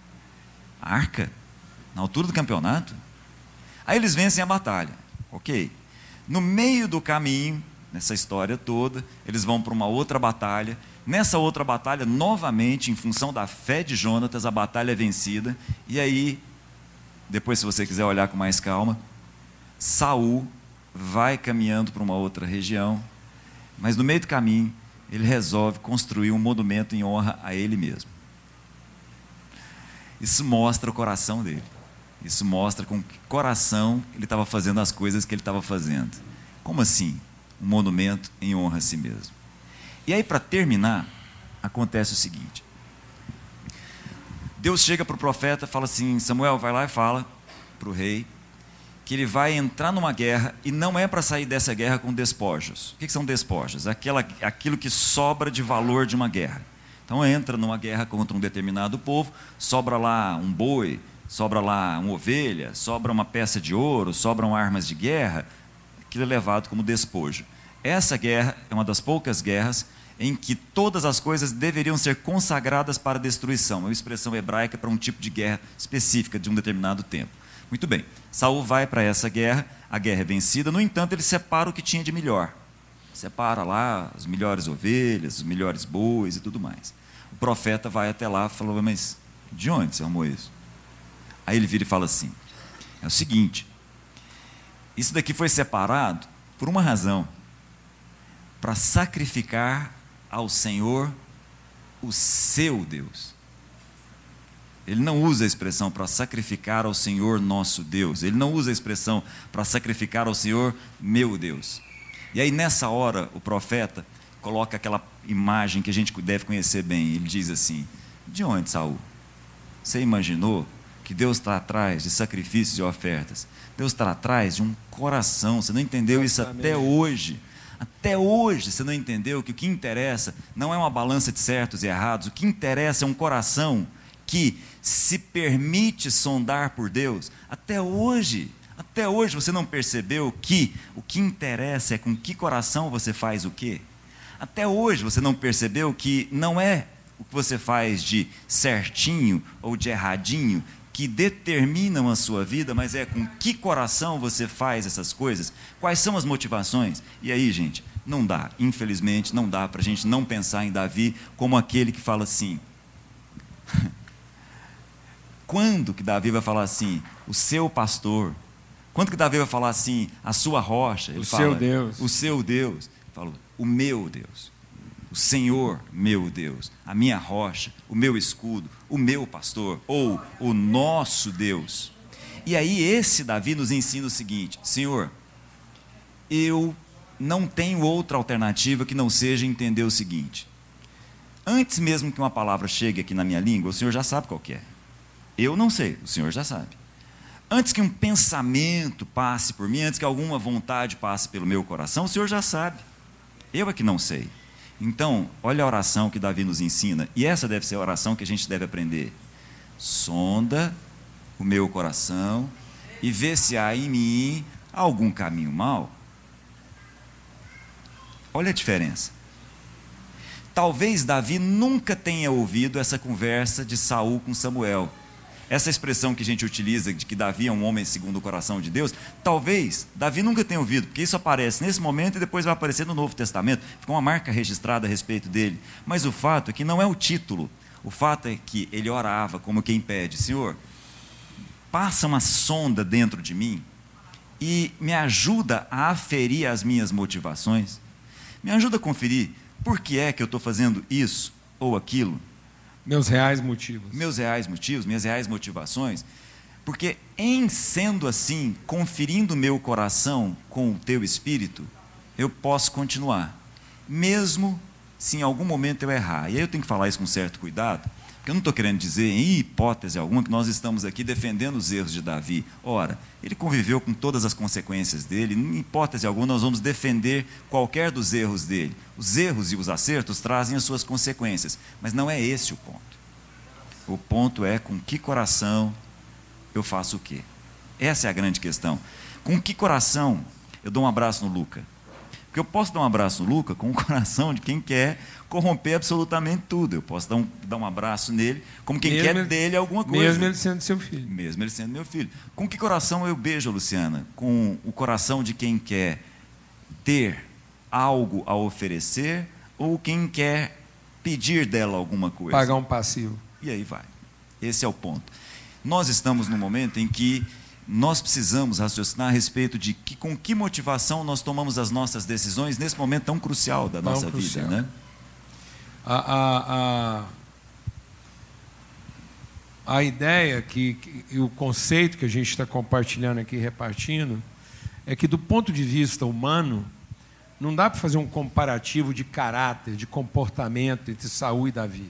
A arca? Na altura do campeonato? Aí eles vencem a batalha, ok. No meio do caminho, nessa história toda, eles vão para uma outra batalha. Nessa outra batalha, novamente, em função da fé de Jonatas, a batalha é vencida. E aí, depois se você quiser olhar com mais calma, Saul vai caminhando para uma outra região, mas no meio do caminho ele resolve construir um monumento em honra a ele mesmo. Isso mostra o coração dele. Isso mostra com que coração ele estava fazendo as coisas que ele estava fazendo. Como assim? Um monumento em honra a si mesmo. E aí, para terminar, acontece o seguinte: Deus chega para o profeta e fala assim: Samuel, vai lá e fala para o rei que ele vai entrar numa guerra, e não é para sair dessa guerra com despojos. O que são despojos? Aquela, aquilo que sobra de valor de uma guerra. Então entra numa guerra contra um determinado povo, sobra lá um boi, sobra lá uma ovelha, sobra uma peça de ouro, sobram armas de guerra, aquilo é levado como despojo. Essa guerra é uma das poucas guerras em que todas as coisas deveriam ser consagradas para destruição. É uma expressão hebraica para um tipo de guerra específica de um determinado tempo. Muito bem, Saul vai para essa guerra, a guerra é vencida, no entanto ele separa o que tinha de melhor. Separa lá as melhores ovelhas, os melhores bois e tudo mais. O profeta vai até lá e fala: mas de onde você arrumou isso? Aí ele vira e fala assim: é o seguinte, isso daqui foi separado por uma razão, para sacrificar ao Senhor o seu Deus. Ele não usa a expressão para sacrificar ao Senhor nosso Deus. Ele não usa a expressão para sacrificar ao Senhor meu Deus. E aí nessa hora o profeta coloca aquela imagem que a gente deve conhecer bem. Ele diz assim: de onde, Saul? Você imaginou que Deus está atrás de sacrifícios e ofertas? Deus está atrás de um coração. Você não entendeu isso até hoje. Até hoje você não entendeu que o que interessa não é uma balança de certos e errados. O que interessa é um coração que se permite sondar por Deus. Até hoje, até hoje você não percebeu que o que interessa é com que coração você faz o quê? Até hoje você não percebeu que não é o que você faz de certinho ou de erradinho que determinam a sua vida, mas é com que coração você faz essas coisas? Quais são as motivações? E aí, gente, não dá, infelizmente, não dá para a gente não pensar em Davi como aquele que fala assim. Quando que Davi vai falar assim, o seu pastor? Quando que Davi vai falar assim, a sua rocha? Ele o fala, seu Deus. O seu Deus. Ele fala, o meu Deus. O Senhor, meu Deus. A minha rocha, o meu escudo, o meu pastor, ou o nosso Deus. E aí esse Davi nos ensina o seguinte: Senhor, eu não tenho outra alternativa que não seja entender o seguinte: antes mesmo que uma palavra chegue aqui na minha língua, o Senhor já sabe qual que é. Eu não sei, o Senhor já sabe. Antes que um pensamento passe por mim, antes que alguma vontade passe pelo meu coração, o Senhor já sabe. Eu é que não sei. Então, olha a oração que Davi nos ensina, e essa deve ser a oração que a gente deve aprender. Sonda o meu coração e vê se há em mim algum caminho mau. Olha a diferença. Talvez Davi nunca tenha ouvido essa conversa de Saul com Samuel. Essa expressão que a gente utiliza, de que Davi é um homem segundo o coração de Deus, talvez Davi nunca tenha ouvido, porque isso aparece nesse momento e depois vai aparecer no Novo Testamento, fica uma marca registrada a respeito dele. Mas o fato é que não é o título, o fato é que ele orava como quem pede: Senhor, passa uma sonda dentro de mim e me ajuda a aferir as minhas motivações, me ajuda a conferir por que é que eu estou fazendo isso ou aquilo. Meus reais motivos. Meus reais motivos, minhas reais motivações. Porque em sendo assim, conferindo meu coração com o teu espírito, eu posso continuar, mesmo se em algum momento eu errar. E aí eu tenho que falar isso com certo cuidado, porque eu não estou querendo dizer, em hipótese alguma, que nós estamos aqui defendendo os erros de Davi. Ora, ele conviveu com todas as consequências dele, em hipótese alguma nós vamos defender qualquer dos erros dele. Os erros e os acertos trazem as suas consequências, mas não é esse o ponto. O ponto é com que coração eu faço o quê? Essa é a grande questão. Com que coração eu dou um abraço no Luca? Porque eu posso dar um abraço no Luca com o coração de quem quer corromper absolutamente tudo. Eu posso dar um, dar um abraço nele como quem mesmo quer ele, dele alguma coisa. Mesmo ele sendo seu filho. Mesmo ele sendo meu filho. Com que coração eu beijo a Luciana? Com o coração de quem quer ter algo a oferecer ou quem quer pedir dela alguma coisa? Pagar um passivo. E aí vai. Esse é o ponto. Nós estamos num momento em que nós precisamos raciocinar a respeito de que, com que motivação nós tomamos as nossas decisões nesse momento tão crucial da tão nossa crucial. vida, né? A, a, a, a ideia que, que e o conceito que a gente está compartilhando aqui, repartindo, é que do ponto de vista humano, não dá para fazer um comparativo de caráter, de comportamento entre Saul e Davi.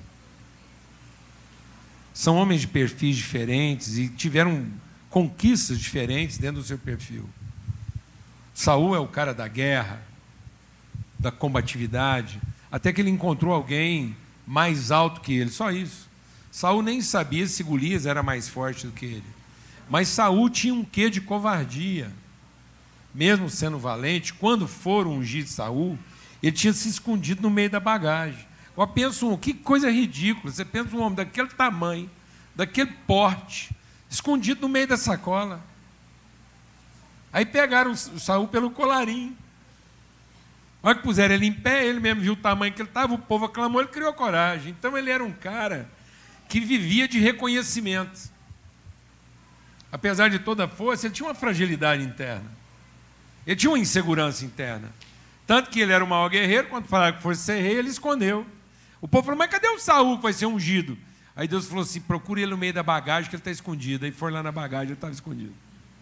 São homens de perfis diferentes e tiveram conquistas diferentes dentro do seu perfil. Saul é o cara da guerra, da combatividade, até que ele encontrou alguém mais alto que ele, só isso. Saul nem sabia se Golias era mais forte do que ele. Mas Saul tinha um quê de covardia. Mesmo sendo valente, quando foram ungir Saul, ele tinha se escondido no meio da bagagem. Eu penso, um, que coisa ridícula, você pensa um homem daquele tamanho, daquele porte, escondido no meio da sacola. Aí pegaram o Saul pelo colarinho. Olha que puseram ele em pé, ele mesmo viu o tamanho que ele estava, o povo aclamou, ele criou coragem. Então ele era um cara que vivia de reconhecimento. Apesar de toda a força, ele tinha uma fragilidade interna. Ele tinha uma insegurança interna. Tanto que ele era o maior guerreiro, quando falaram que fosse ser rei, ele escondeu. O povo falou, mas cadê o Saul que vai ser ungido? Aí Deus falou assim, procure ele no meio da bagagem, que ele está escondido. Aí foi lá na bagagem, ele estava escondido.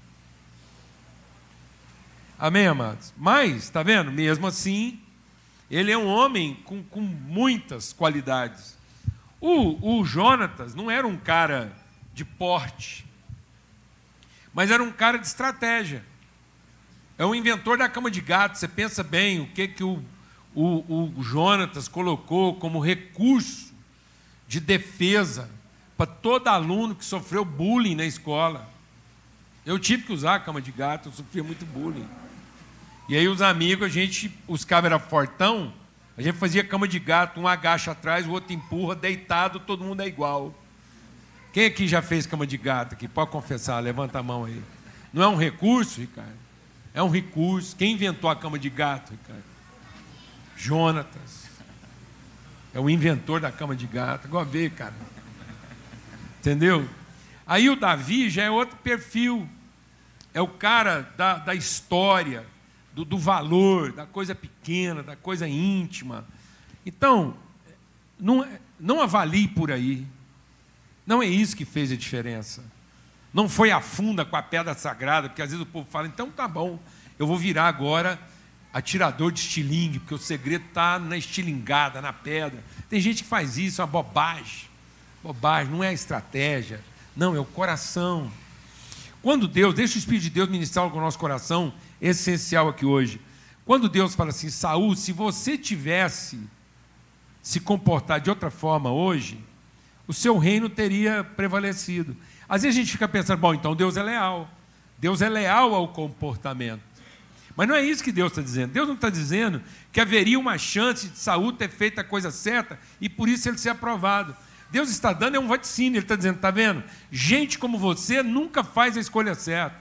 Amém, amados? Mas, está vendo? Mesmo assim, ele é um homem com, com muitas qualidades. O, o Jonatas não era um cara de porte, mas era um cara de estratégia. É um inventor da cama de gato. Você pensa bem o que, que o, o, o Jonatas colocou como recurso de defesa para todo aluno que sofreu bullying na escola. Eu tive que usar a cama de gato, eu sofria muito bullying. E aí os amigos, a gente, os cabos eram fortão, a gente fazia cama de gato, um agacha atrás, o outro empurra, deitado, todo mundo é igual. Quem aqui já fez cama de gato aqui? Pode confessar, levanta a mão aí. Não é um recurso, Ricardo? É um recurso. Quem inventou a cama de gato, Ricardo? Jonatas. É o inventor da cama de gato. Agora vê, cara. Entendeu? Aí o Davi já é outro perfil. É o cara da, da história, do, do valor, da coisa pequena, da coisa íntima. Então, não, não avalie por aí. Não é isso que fez a diferença. Não foi a funda com a pedra sagrada, porque às vezes o povo fala, então tá bom, eu vou virar agora atirador de estilingue, porque o segredo está na estilingada, na pedra. Tem gente que faz isso, é uma bobagem. Bobagem, não é a estratégia, não, é o coração. Quando Deus, deixa o Espírito de Deus ministrar com o nosso coração, essencial aqui hoje. Quando Deus fala assim, Saul, se você tivesse se comportar de outra forma hoje, o seu reino teria prevalecido. Às vezes a gente fica pensando, bom, então Deus é leal. Deus é leal ao comportamento. Mas não é isso que Deus está dizendo. Deus não está dizendo que haveria uma chance de Saul ter feito a coisa certa e por isso ele ser aprovado. Deus está dando é um vaticínio. Ele está dizendo, está vendo? Gente como você nunca faz a escolha certa.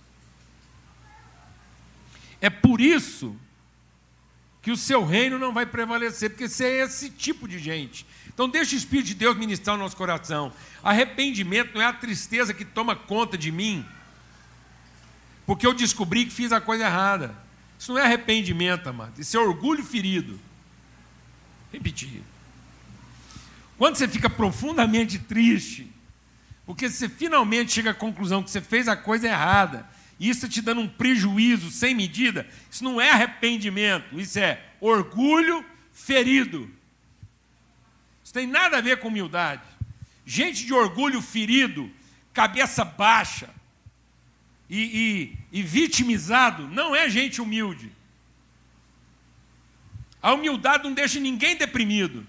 É por isso que o seu reino não vai prevalecer, porque você é esse tipo de gente. Então deixa o Espírito de Deus ministrar o nosso coração. Arrependimento não é a tristeza que toma conta de mim, porque eu descobri que fiz a coisa errada. Isso não é arrependimento, amado. Isso é orgulho ferido. Repetir. Quando você fica profundamente triste, porque você finalmente chega à conclusão que você fez a coisa errada, e isso está te dando um prejuízo sem medida, isso não é arrependimento, isso é orgulho ferido. Isso tem nada a ver com humildade. Gente de orgulho ferido, cabeça baixa e, e, e vitimizado, não é gente humilde. A humildade não deixa ninguém deprimido.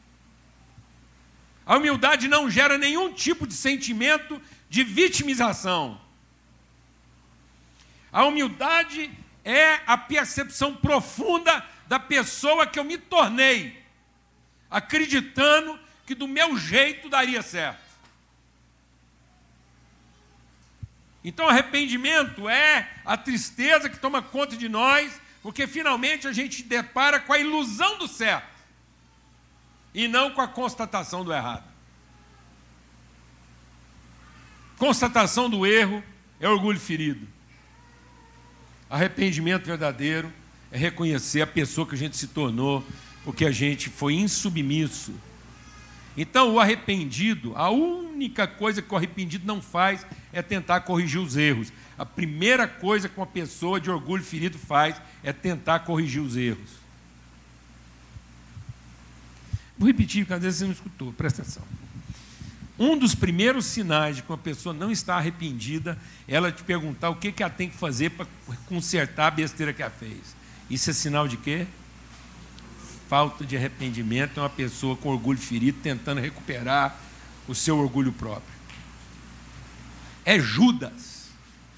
A humildade não gera nenhum tipo de sentimento de vitimização. A humildade é a percepção profunda da pessoa que eu me tornei, acreditando que do meu jeito daria certo. Então, arrependimento é a tristeza que toma conta de nós, porque finalmente a gente depara com a ilusão do certo e não com a constatação do errado. Constatação do erro é orgulho ferido. Arrependimento verdadeiro é reconhecer a pessoa que a gente se tornou, porque a gente foi insubmisso. Então, o arrependido, a única coisa que o arrependido não faz é tentar corrigir os erros. A primeira coisa que uma pessoa de orgulho ferido faz é tentar corrigir os erros. Vou repetir, porque às vezes você não escutou, presta atenção. Um dos primeiros sinais de que uma pessoa não está arrependida é ela te perguntar o que, que ela tem que fazer para consertar a besteira que ela fez. Isso é sinal de quê? Falta de arrependimento. É uma pessoa com orgulho ferido tentando recuperar o seu orgulho próprio. É Judas.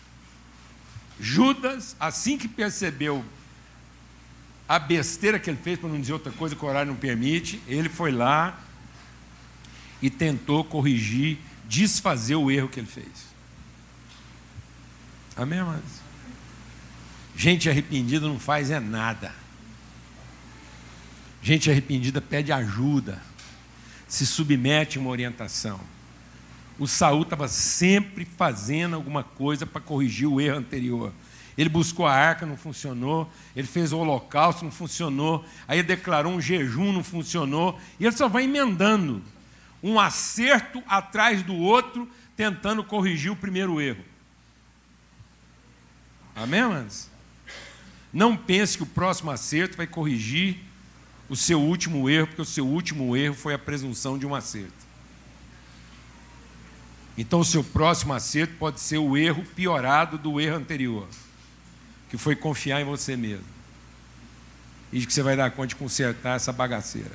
Judas, assim que percebeu a besteira que ele fez, para não dizer outra coisa que o horário não permite, ele foi lá e tentou corrigir, desfazer o erro que ele fez. Amém, amados? Gente arrependida não faz é nada. Gente arrependida pede ajuda, se submete a uma orientação. O Saul estava sempre fazendo alguma coisa para corrigir o erro anterior. Ele buscou a arca, não funcionou. Ele fez o holocausto, não funcionou. Aí ele declarou um jejum, não funcionou. E ele só vai emendando um acerto atrás do outro, tentando corrigir o primeiro erro. Amém, amados? Não pense que o próximo acerto vai corrigir o seu último erro, porque o seu último erro foi a presunção de um acerto. Então, o seu próximo acerto pode ser o erro piorado do erro anterior, que foi confiar em você mesmo. E de que você vai dar conta de consertar essa bagaceira.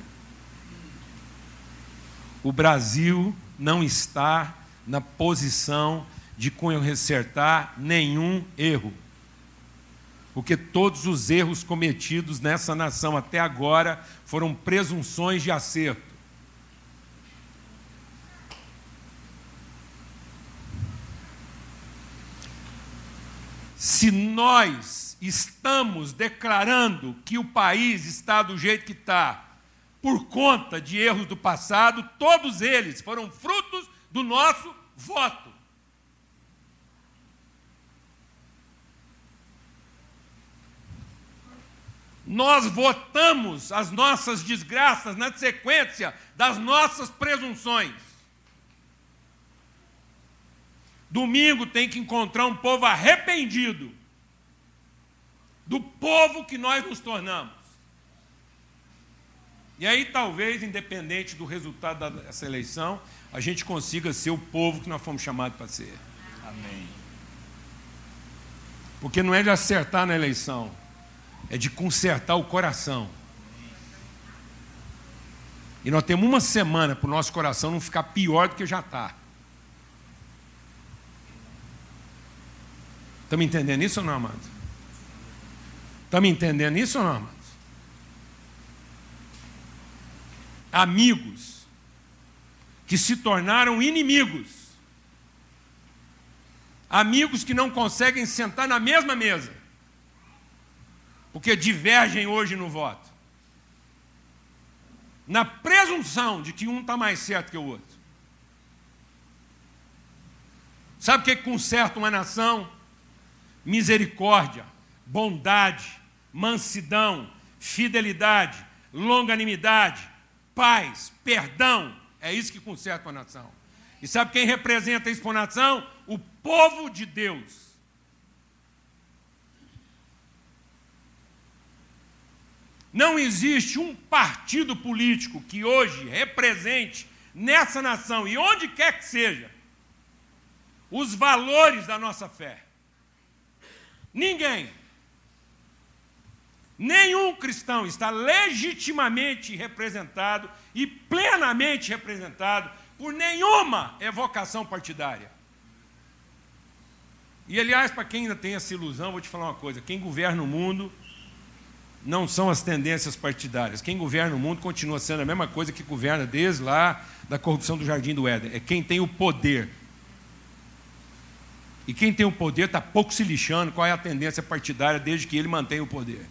O Brasil não está na posição de consertar nenhum erro. Porque todos os erros cometidos nessa nação até agora foram presunções de acerto. Se nós estamos declarando que o país está do jeito que está, por conta de erros do passado, todos eles foram frutos do nosso voto. Nós votamos as nossas desgraças na sequência das nossas presunções. Domingo tem que encontrar um povo arrependido, do povo que nós nos tornamos. E aí, talvez, independente do resultado dessa eleição, a gente consiga ser o povo que nós fomos chamados para ser. Amém. Porque não é de acertar na eleição, é de consertar o coração. E nós temos uma semana para o nosso coração não ficar pior do que já está. Estão me entendendo isso ou não, amados? Estão me entendendo isso ou não, amados? Amigos que se tornaram inimigos. Amigos que não conseguem sentar na mesma mesa, porque divergem hoje no voto, na presunção de que um está mais certo que o outro. Sabe o que conserta uma nação? Misericórdia, bondade, mansidão, fidelidade, longanimidade, paz, perdão. É isso que conserta uma nação. E sabe quem representa isso para a nação? O povo de Deus. Não existe um partido político que hoje represente nessa nação, e onde quer que seja, os valores da nossa fé. Ninguém. Nenhum cristão está legitimamente representado e plenamente representado por nenhuma evocação partidária. E, aliás, para quem ainda tem essa ilusão, vou te falar uma coisa: quem governa o mundo não são as tendências partidárias. Quem governa o mundo continua sendo a mesma coisa que governa desde lá da corrupção do Jardim do Éden. É quem tem o poder. E quem tem o poder está pouco se lixando qual é a tendência partidária, desde que ele mantém o poder.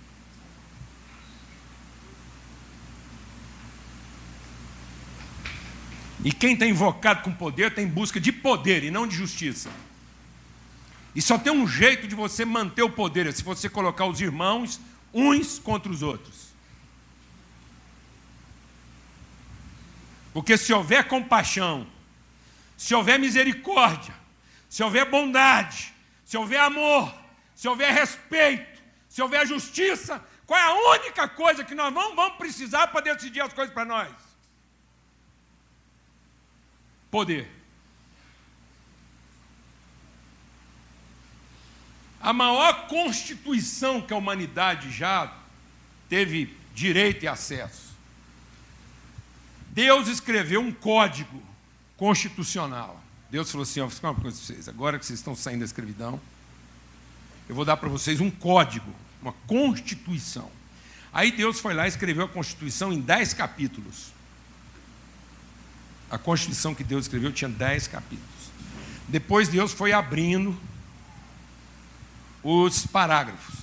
E quem está invocado com poder está em busca de poder e não de justiça. E só tem um jeito de você manter o poder, é se você colocar os irmãos uns contra os outros. Porque se houver compaixão, se houver misericórdia, se houver bondade, se houver amor, se houver respeito, se houver justiça, qual é a única coisa que nós não vamos precisar para decidir as coisas para nós? Poder. A maior constituição que a humanidade já teve direito e acesso. Deus escreveu um código constitucional. Deus falou assim: ó, vou falar uma coisa para vocês, agora que vocês estão saindo da escravidão, eu vou dar para vocês um código, uma constituição. Aí Deus foi lá e escreveu a Constituição em dez capítulos. A Constituição que Deus escreveu tinha dez capítulos. Depois Deus foi abrindo os parágrafos.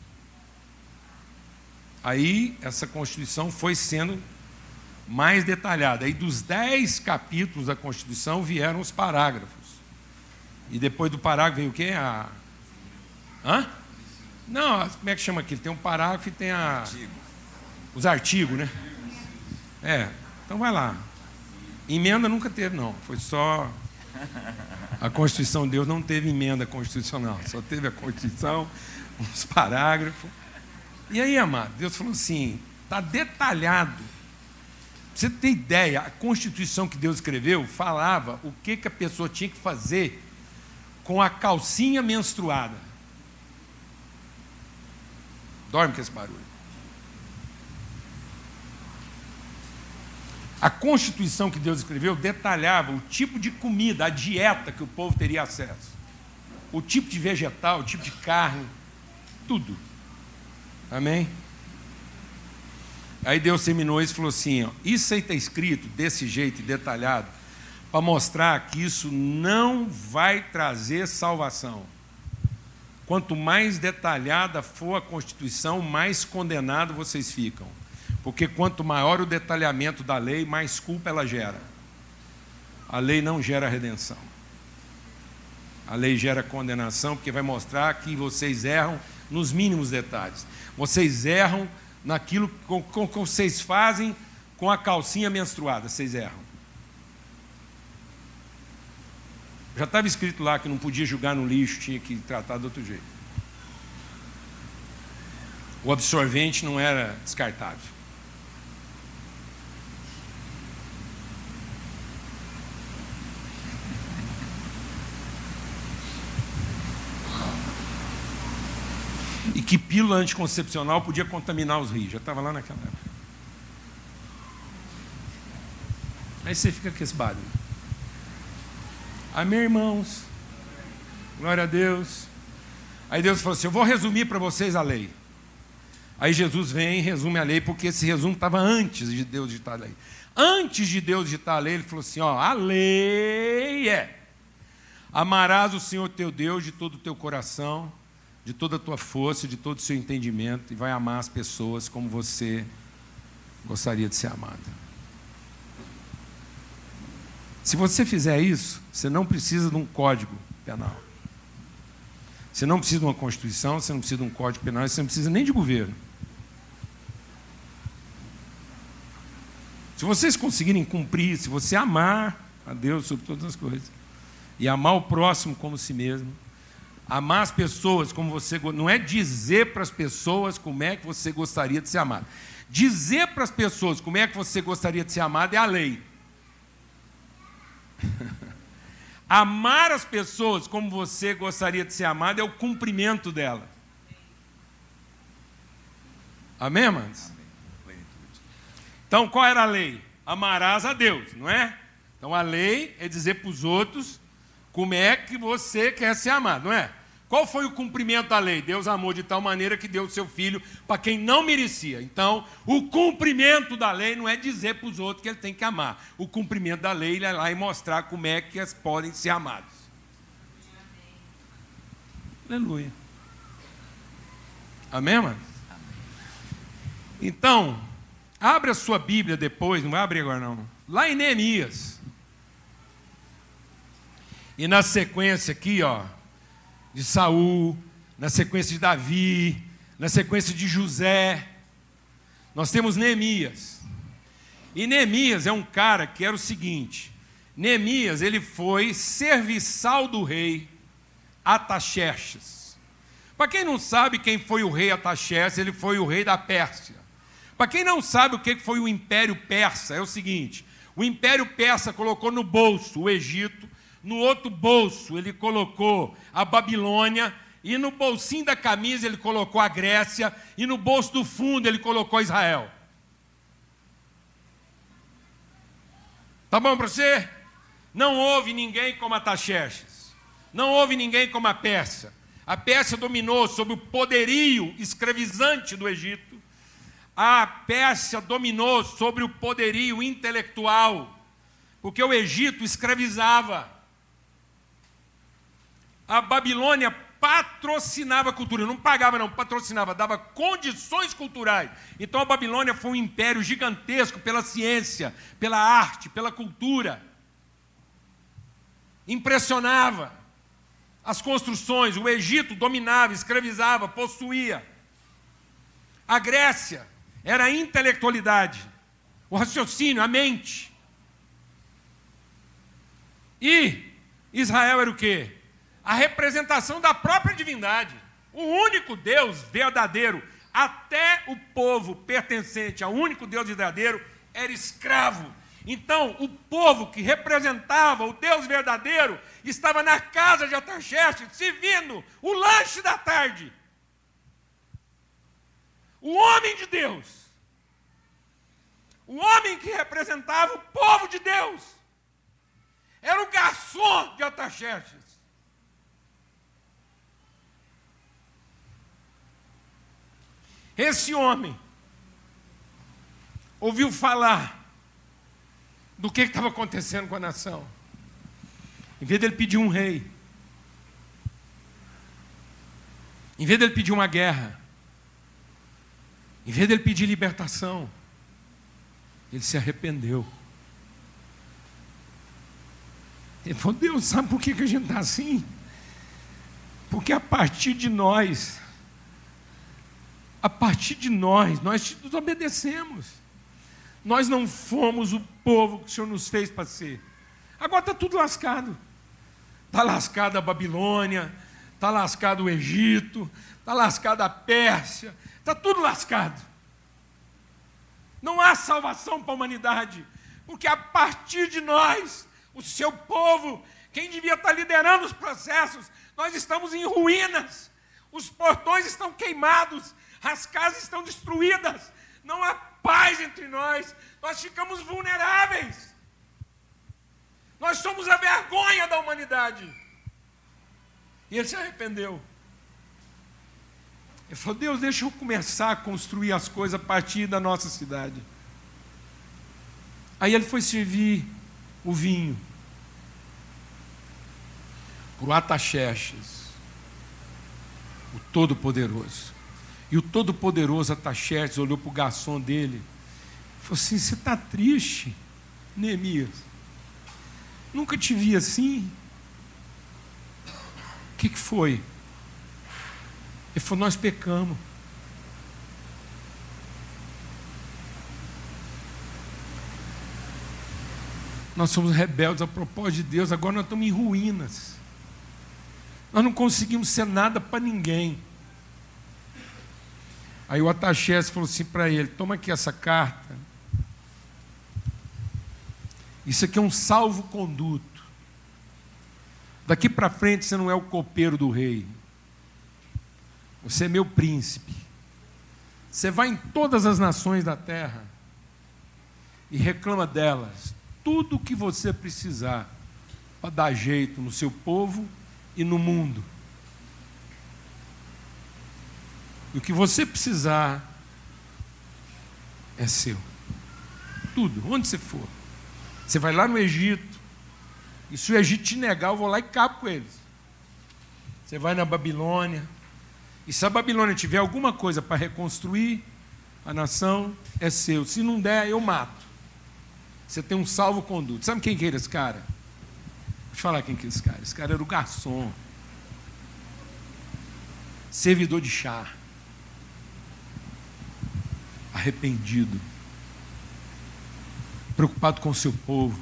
Aí essa Constituição foi sendo mais detalhada. Aí dos dez capítulos da Constituição vieram os parágrafos. E depois do parágrafo veio o quê? A... Hã? Não, como é que chama aquilo? Tem um parágrafo e tem a... os artigos, né? É, então vai lá. Emenda nunca teve, não. Foi só... A Constituição de Deus não teve emenda constitucional. Só teve a Constituição, uns parágrafos. E aí, amado, Deus falou assim, está detalhado. Pra você ter ideia, a Constituição que Deus escreveu falava o que, que a pessoa tinha que fazer com a calcinha menstruada. Dorme com esse barulho. A Constituição que Deus escreveu detalhava o tipo de comida, a dieta que o povo teria acesso. O tipo de vegetal, o tipo de carne, tudo. Amém? Aí Deus terminou isso e falou assim, ó, isso aí está escrito desse jeito e detalhado para mostrar que isso não vai trazer salvação. Quanto mais detalhada for a Constituição, mais condenado vocês ficam. Porque quanto maior o detalhamento da lei, mais culpa ela gera. A lei não gera redenção. A lei gera condenação, porque vai mostrar que vocês erram nos mínimos detalhes. Vocês erram naquilo que vocês fazem com a calcinha menstruada. Vocês erram. Já estava escrito lá que não podia jogar no lixo, tinha que tratar de outro jeito. O absorvente não era descartável. E que pílula anticoncepcional podia contaminar os rios. Já estava lá naquela época. Aí você fica com esse barulho. Amém, irmãos? Glória a Deus. Aí Deus falou assim, eu vou resumir para vocês a lei. Aí Jesus vem e resume a lei, porque esse resumo estava antes de Deus ditar a lei. Antes de Deus ditar a lei, ele falou assim, ó, a lei é: amarás o Senhor teu Deus de todo o teu coração, de toda a tua força, de todo o seu entendimento, e vai amar as pessoas como você gostaria de ser amado. Se você fizer isso, você não precisa de um código penal. Você não precisa de uma Constituição, você não precisa de um Código Penal, você não precisa nem de governo. Se vocês conseguirem cumprir, se você amar a Deus sobre todas as coisas, e amar o próximo como si mesmo, amar as pessoas como você... Não é dizer para as pessoas como é que você gostaria de ser amado. Dizer para as pessoas como é que você gostaria de ser amado é a lei. Amar as pessoas como você gostaria de ser amado é o cumprimento dela. Amém, amados? Então, qual era a lei? Amarás a Deus, não é? Então, a lei é dizer para os outros como é que você quer ser amado, não é? Qual foi o cumprimento da lei? Deus amou de tal maneira que deu o seu filho para quem não merecia. Então, o cumprimento da lei não é dizer para os outros que ele tem que amar. O cumprimento da lei é lá e mostrar como é que elas podem ser amadas. Amém. Aleluia. Amém, mano? Então, abre a sua Bíblia depois, não vai abrir agora não. Lá em Neemias. E na sequência aqui, ó, de Saul, na sequência de Davi, na sequência de José, nós temos Neemias. E Neemias é um cara que era o seguinte: Neemias, ele foi serviçal do rei Ataxerxes. Para quem não sabe quem foi o rei Ataxerxes, ele foi o rei da Pérsia. Para quem não sabe o que foi o Império Persa, é o seguinte: o Império Persa colocou no bolso o Egito, no outro bolso ele colocou a Babilônia, e no bolsinho da camisa ele colocou a Grécia, e no bolso do fundo ele colocou Israel. Tá bom para você? Não houve ninguém como Ataxerxes. Não houve ninguém como a Pérsia. A Pérsia dominou sob o poderio escravizante do Egito. A Pérsia dominou sobre o poderio intelectual, porque o Egito escravizava. A Babilônia patrocinava a cultura, não pagava não, patrocinava, dava condições culturais. Então a Babilônia foi um império gigantesco pela ciência, pela arte, pela cultura. Impressionava as construções. O Egito dominava, escravizava, possuía. A Grécia era a intelectualidade, o raciocínio, a mente. E Israel era o quê? A representação da própria divindade. O único Deus verdadeiro, até o povo pertencente ao único Deus verdadeiro, era escravo. Então, o povo que representava o Deus verdadeiro estava na casa de Ataxerxes, servindo o lanche da tarde. O homem de Deus, o homem que representava o povo de Deus, era o garçom de Ataxerxes. Esse homem ouviu falar do que estava acontecendo com a nação. Em vez dele pedir um rei, em vez dele pedir uma guerra, em vez dele pedir libertação, ele se arrependeu. Ele falou: Deus, sabe por que que a gente está assim? Porque a partir de nós, a partir de nós, nós nos obedecemos. Nós não fomos o povo que o Senhor nos fez para ser. Agora está tudo lascado. Está lascada a Babilônia, está lascado o Egito, está lascada a Pérsia, está tudo lascado. Não há salvação para a humanidade, porque a partir de nós, o seu povo, quem devia estar liderando os processos, nós estamos em ruínas, os portões estão queimados, as casas estão destruídas, não há paz entre nós, nós ficamos vulneráveis, nós somos a vergonha da humanidade. E ele se arrependeu. Ele falou: Deus, deixa eu começar a construir as coisas a partir da nossa cidade. Aí ele foi servir o vinho para o Ataxerxes, o Todo-Poderoso. E o Todo-Poderoso Ataxerxes olhou para o garçom dele e falou assim: você está triste, Neemias? Nunca te vi assim. O que, que foi? Ele falou: nós pecamos. Nós somos rebeldes a propósito de Deus, agora nós estamos em ruínas. Nós não conseguimos ser nada para ninguém. Aí o Ataxerxes falou assim para ele: toma aqui essa carta. Isso aqui é um salvo-conduto. Daqui para frente você não é o copeiro do rei. Você é meu príncipe. Você vai em todas as nações da terra e reclama delas tudo o que você precisar para dar jeito no seu povo e no mundo. E o que você precisar é seu. Tudo, onde você for. Você vai lá no Egito, e se o Egito te negar, eu vou lá e cabo com eles. Você vai na Babilônia, e se a Babilônia tiver alguma coisa para reconstruir a nação, é seu. Se não der, eu mato. Você tem um salvo-conduto. Sabe quem que era esse cara? Deixa eu falar quem que é esse cara. Esse cara era o garçom, servidor de chá, arrependido, preocupado com o seu povo,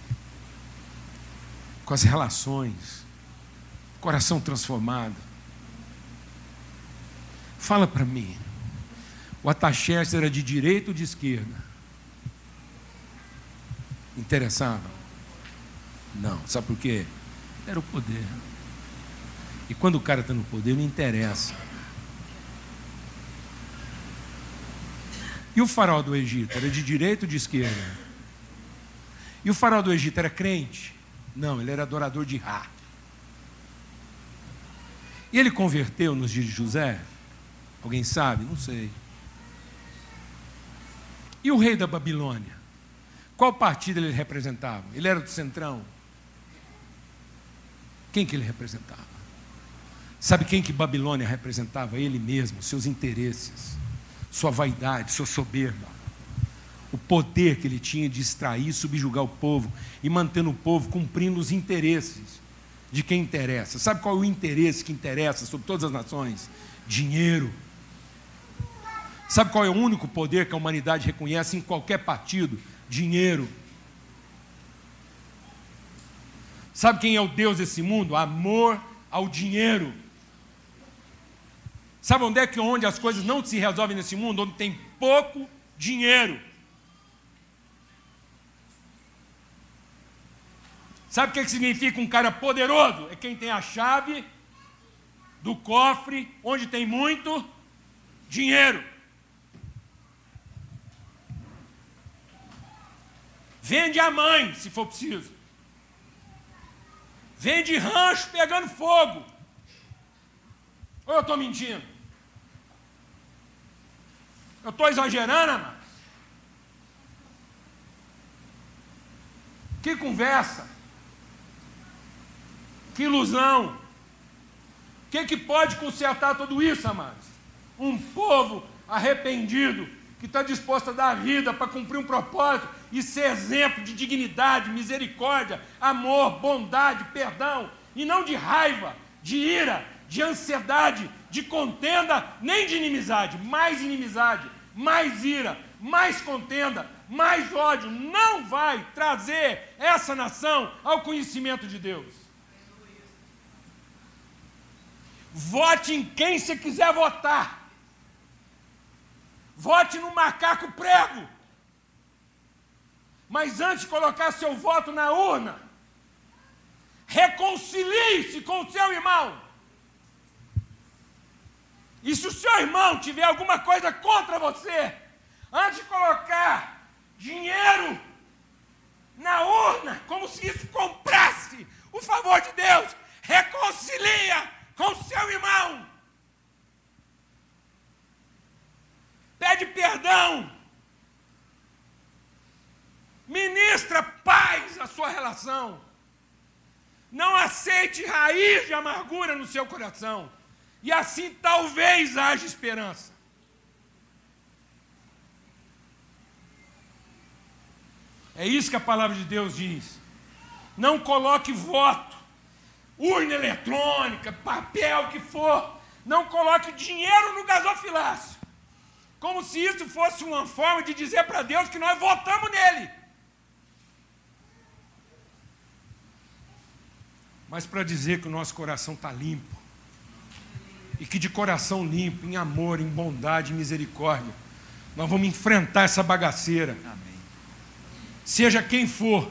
com as relações, coração transformado. Fala para mim, o Ataxerxes era de direita ou de esquerda? Interessava? Não, sabe por quê? Era o poder. E quando o cara está no poder, não interessa. E o faraó do Egito, era de direita ou de esquerda? E o faraó do Egito era crente? Não, ele era adorador de Ra. E ele converteu nos dias de José? Alguém sabe? Não sei. E o rei da Babilônia? Qual partido ele representava? Ele era do centrão? Quem que ele representava? Sabe quem que Babilônia representava? Ele mesmo, seus interesses, sua vaidade, sua soberba. O poder que ele tinha de extrair, subjugar o povo e mantendo o povo cumprindo os interesses de quem interessa. Sabe qual é o interesse que interessa sobre todas as nações? Dinheiro. Sabe qual é o único poder que a humanidade reconhece em qualquer partido? Dinheiro. Sabe quem é o Deus desse mundo? Amor ao dinheiro. Sabe onde é que onde as coisas não se resolvem nesse mundo? Onde tem pouco dinheiro. Sabe o que significa um cara poderoso? É quem tem a chave do cofre onde tem muito dinheiro. Vende a mãe, se for preciso. Vende rancho pegando fogo. Ou eu estou mentindo? Eu estou exagerando, amados? Que conversa. Que ilusão. O que, que pode consertar tudo isso, amados? Um povo arrependido, que está disposto a dar a vida para cumprir um propósito e ser exemplo de dignidade, misericórdia, amor, bondade, perdão, e não de raiva, de ira, de ansiedade, de contenda, nem de inimizade. Mais inimizade, mais ira, mais contenda, mais ódio não vai trazer essa nação ao conhecimento de Deus. vote em quem você quiser votar. Vote no macaco prego. Mas antes de colocar seu voto na urna, reconcilie-se com o seu irmão. E se o seu irmão tiver alguma coisa contra você, antes de colocar dinheiro na urna, como se isso comprasse o favor de Deus, reconcilia com o seu irmão. Pede perdão. Ministra paz à sua relação. Não aceite raiz de amargura no seu coração. E assim talvez haja esperança. É isso que a palavra de Deus diz. Não coloque voto, urna eletrônica, papel, o que for. Não coloque dinheiro no gasofilácio. Como se isso fosse uma forma de dizer para Deus que nós votamos nele. Mas para dizer que o nosso coração está limpo. E que de coração limpo, em amor, em bondade, em misericórdia, nós vamos enfrentar essa bagaceira. Amém. Seja quem for.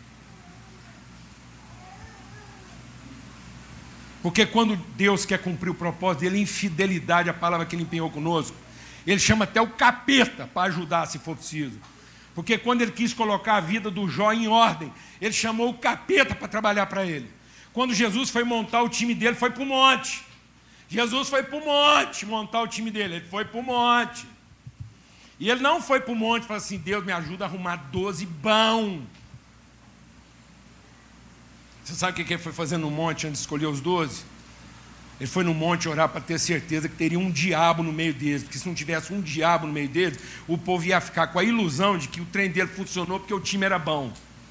Porque quando Deus quer cumprir o propósito dele, infidelidade, a palavra que ele empenhou conosco, ele chama até o capeta para ajudar se for preciso. Porque quando ele quis colocar a vida do Jó em ordem, ele chamou o capeta para trabalhar para ele. Quando Jesus foi montar o time dele, foi para o monte. Jesus foi para o monte montar o time dele, ele foi para o monte. E ele não foi para o monte e falou assim, Deus me ajuda a arrumar doze bom. Você sabe o que ele foi fazer no monte antes de escolher os doze? Ele foi no monte orar para ter certeza que teria um diabo no meio deles, porque se não tivesse um diabo no meio deles, o povo ia ficar com a ilusão de que o trem dele funcionou porque o time era bom.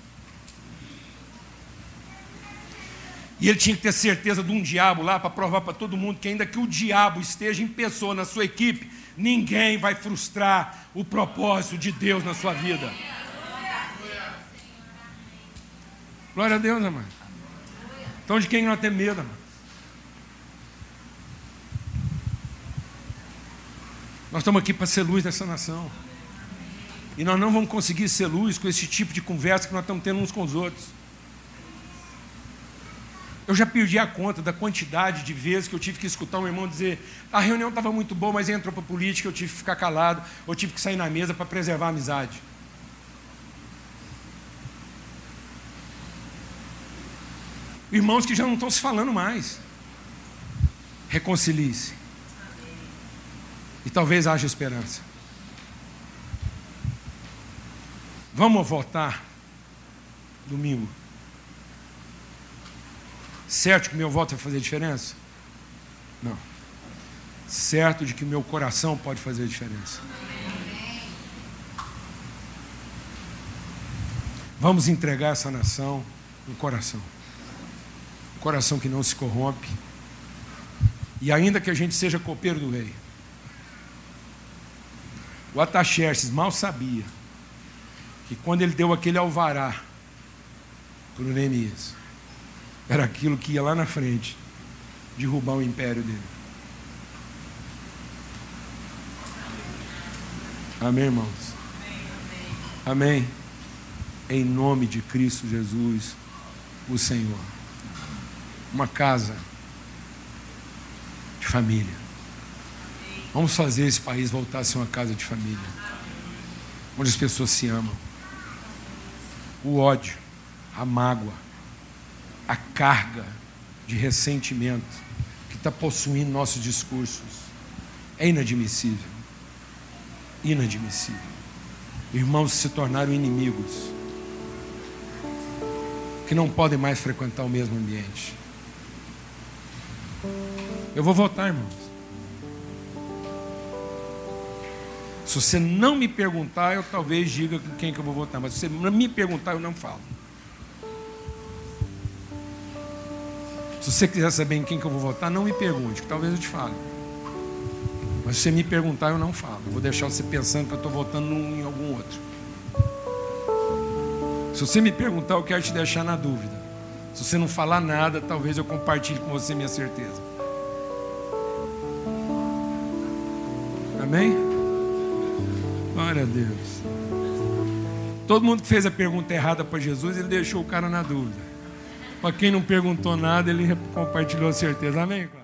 E ele tinha que ter certeza de um diabo lá para provar para todo mundo que ainda que o diabo esteja em pessoa na sua equipe, ninguém vai frustrar o propósito de Deus na sua vida. Glória a Deus, amado. Então de quem nós temos medo, amado? Nós estamos aqui para ser luz dessa nação. E nós não vamos conseguir ser luz com esse tipo de conversa que nós estamos tendo uns com os outros. Eu já perdi a conta da quantidade de vezes que eu tive que escutar um irmão dizer a reunião estava muito boa, mas entrou para a política, eu tive que ficar calado, eu tive que sair na mesa para preservar a amizade. Irmãos que já não estão se falando mais. Reconcilie-se. E talvez haja esperança. Vamos votar domingo. Certo que meu voto vai fazer diferença? Não. Certo de que meu coração pode fazer diferença. Vamos entregar essa nação um coração. Um coração que não se corrompe. E ainda que a gente seja copeiro do rei. O Ataxerxes mal sabia que quando ele deu aquele alvará para o Neemias, era aquilo que ia lá na frente derrubar o império dele. Amém, irmãos? Amém. Em nome de Cristo Jesus, o Senhor. Uma casa de família. Vamos fazer esse país voltar a ser uma casa de família, onde as pessoas se amam. O ódio, a mágoa, a carga de ressentimento que está possuindo nossos discursos é inadmissível. Inadmissível. Irmãos se tornaram inimigos, que não podem mais frequentar o mesmo ambiente. Eu vou votar, irmãos. Se você não me perguntar, eu talvez diga com quem que eu vou votar. Mas se você não me perguntar, eu não falo. Se você quiser saber em quem que eu vou votar, não me pergunte, que talvez eu te fale. Mas se você me perguntar, eu não falo. Eu vou deixar você pensando que eu estou votando em algum outro. Se você me perguntar, eu quero te deixar na dúvida. Se você não falar nada, talvez eu compartilhe com você minha certeza. Amém? Glória a Deus. Todo mundo que fez a pergunta errada para Jesus, ele deixou o cara na dúvida. Para quem não perguntou nada, ele compartilhou a certeza. Amém, Cláudio?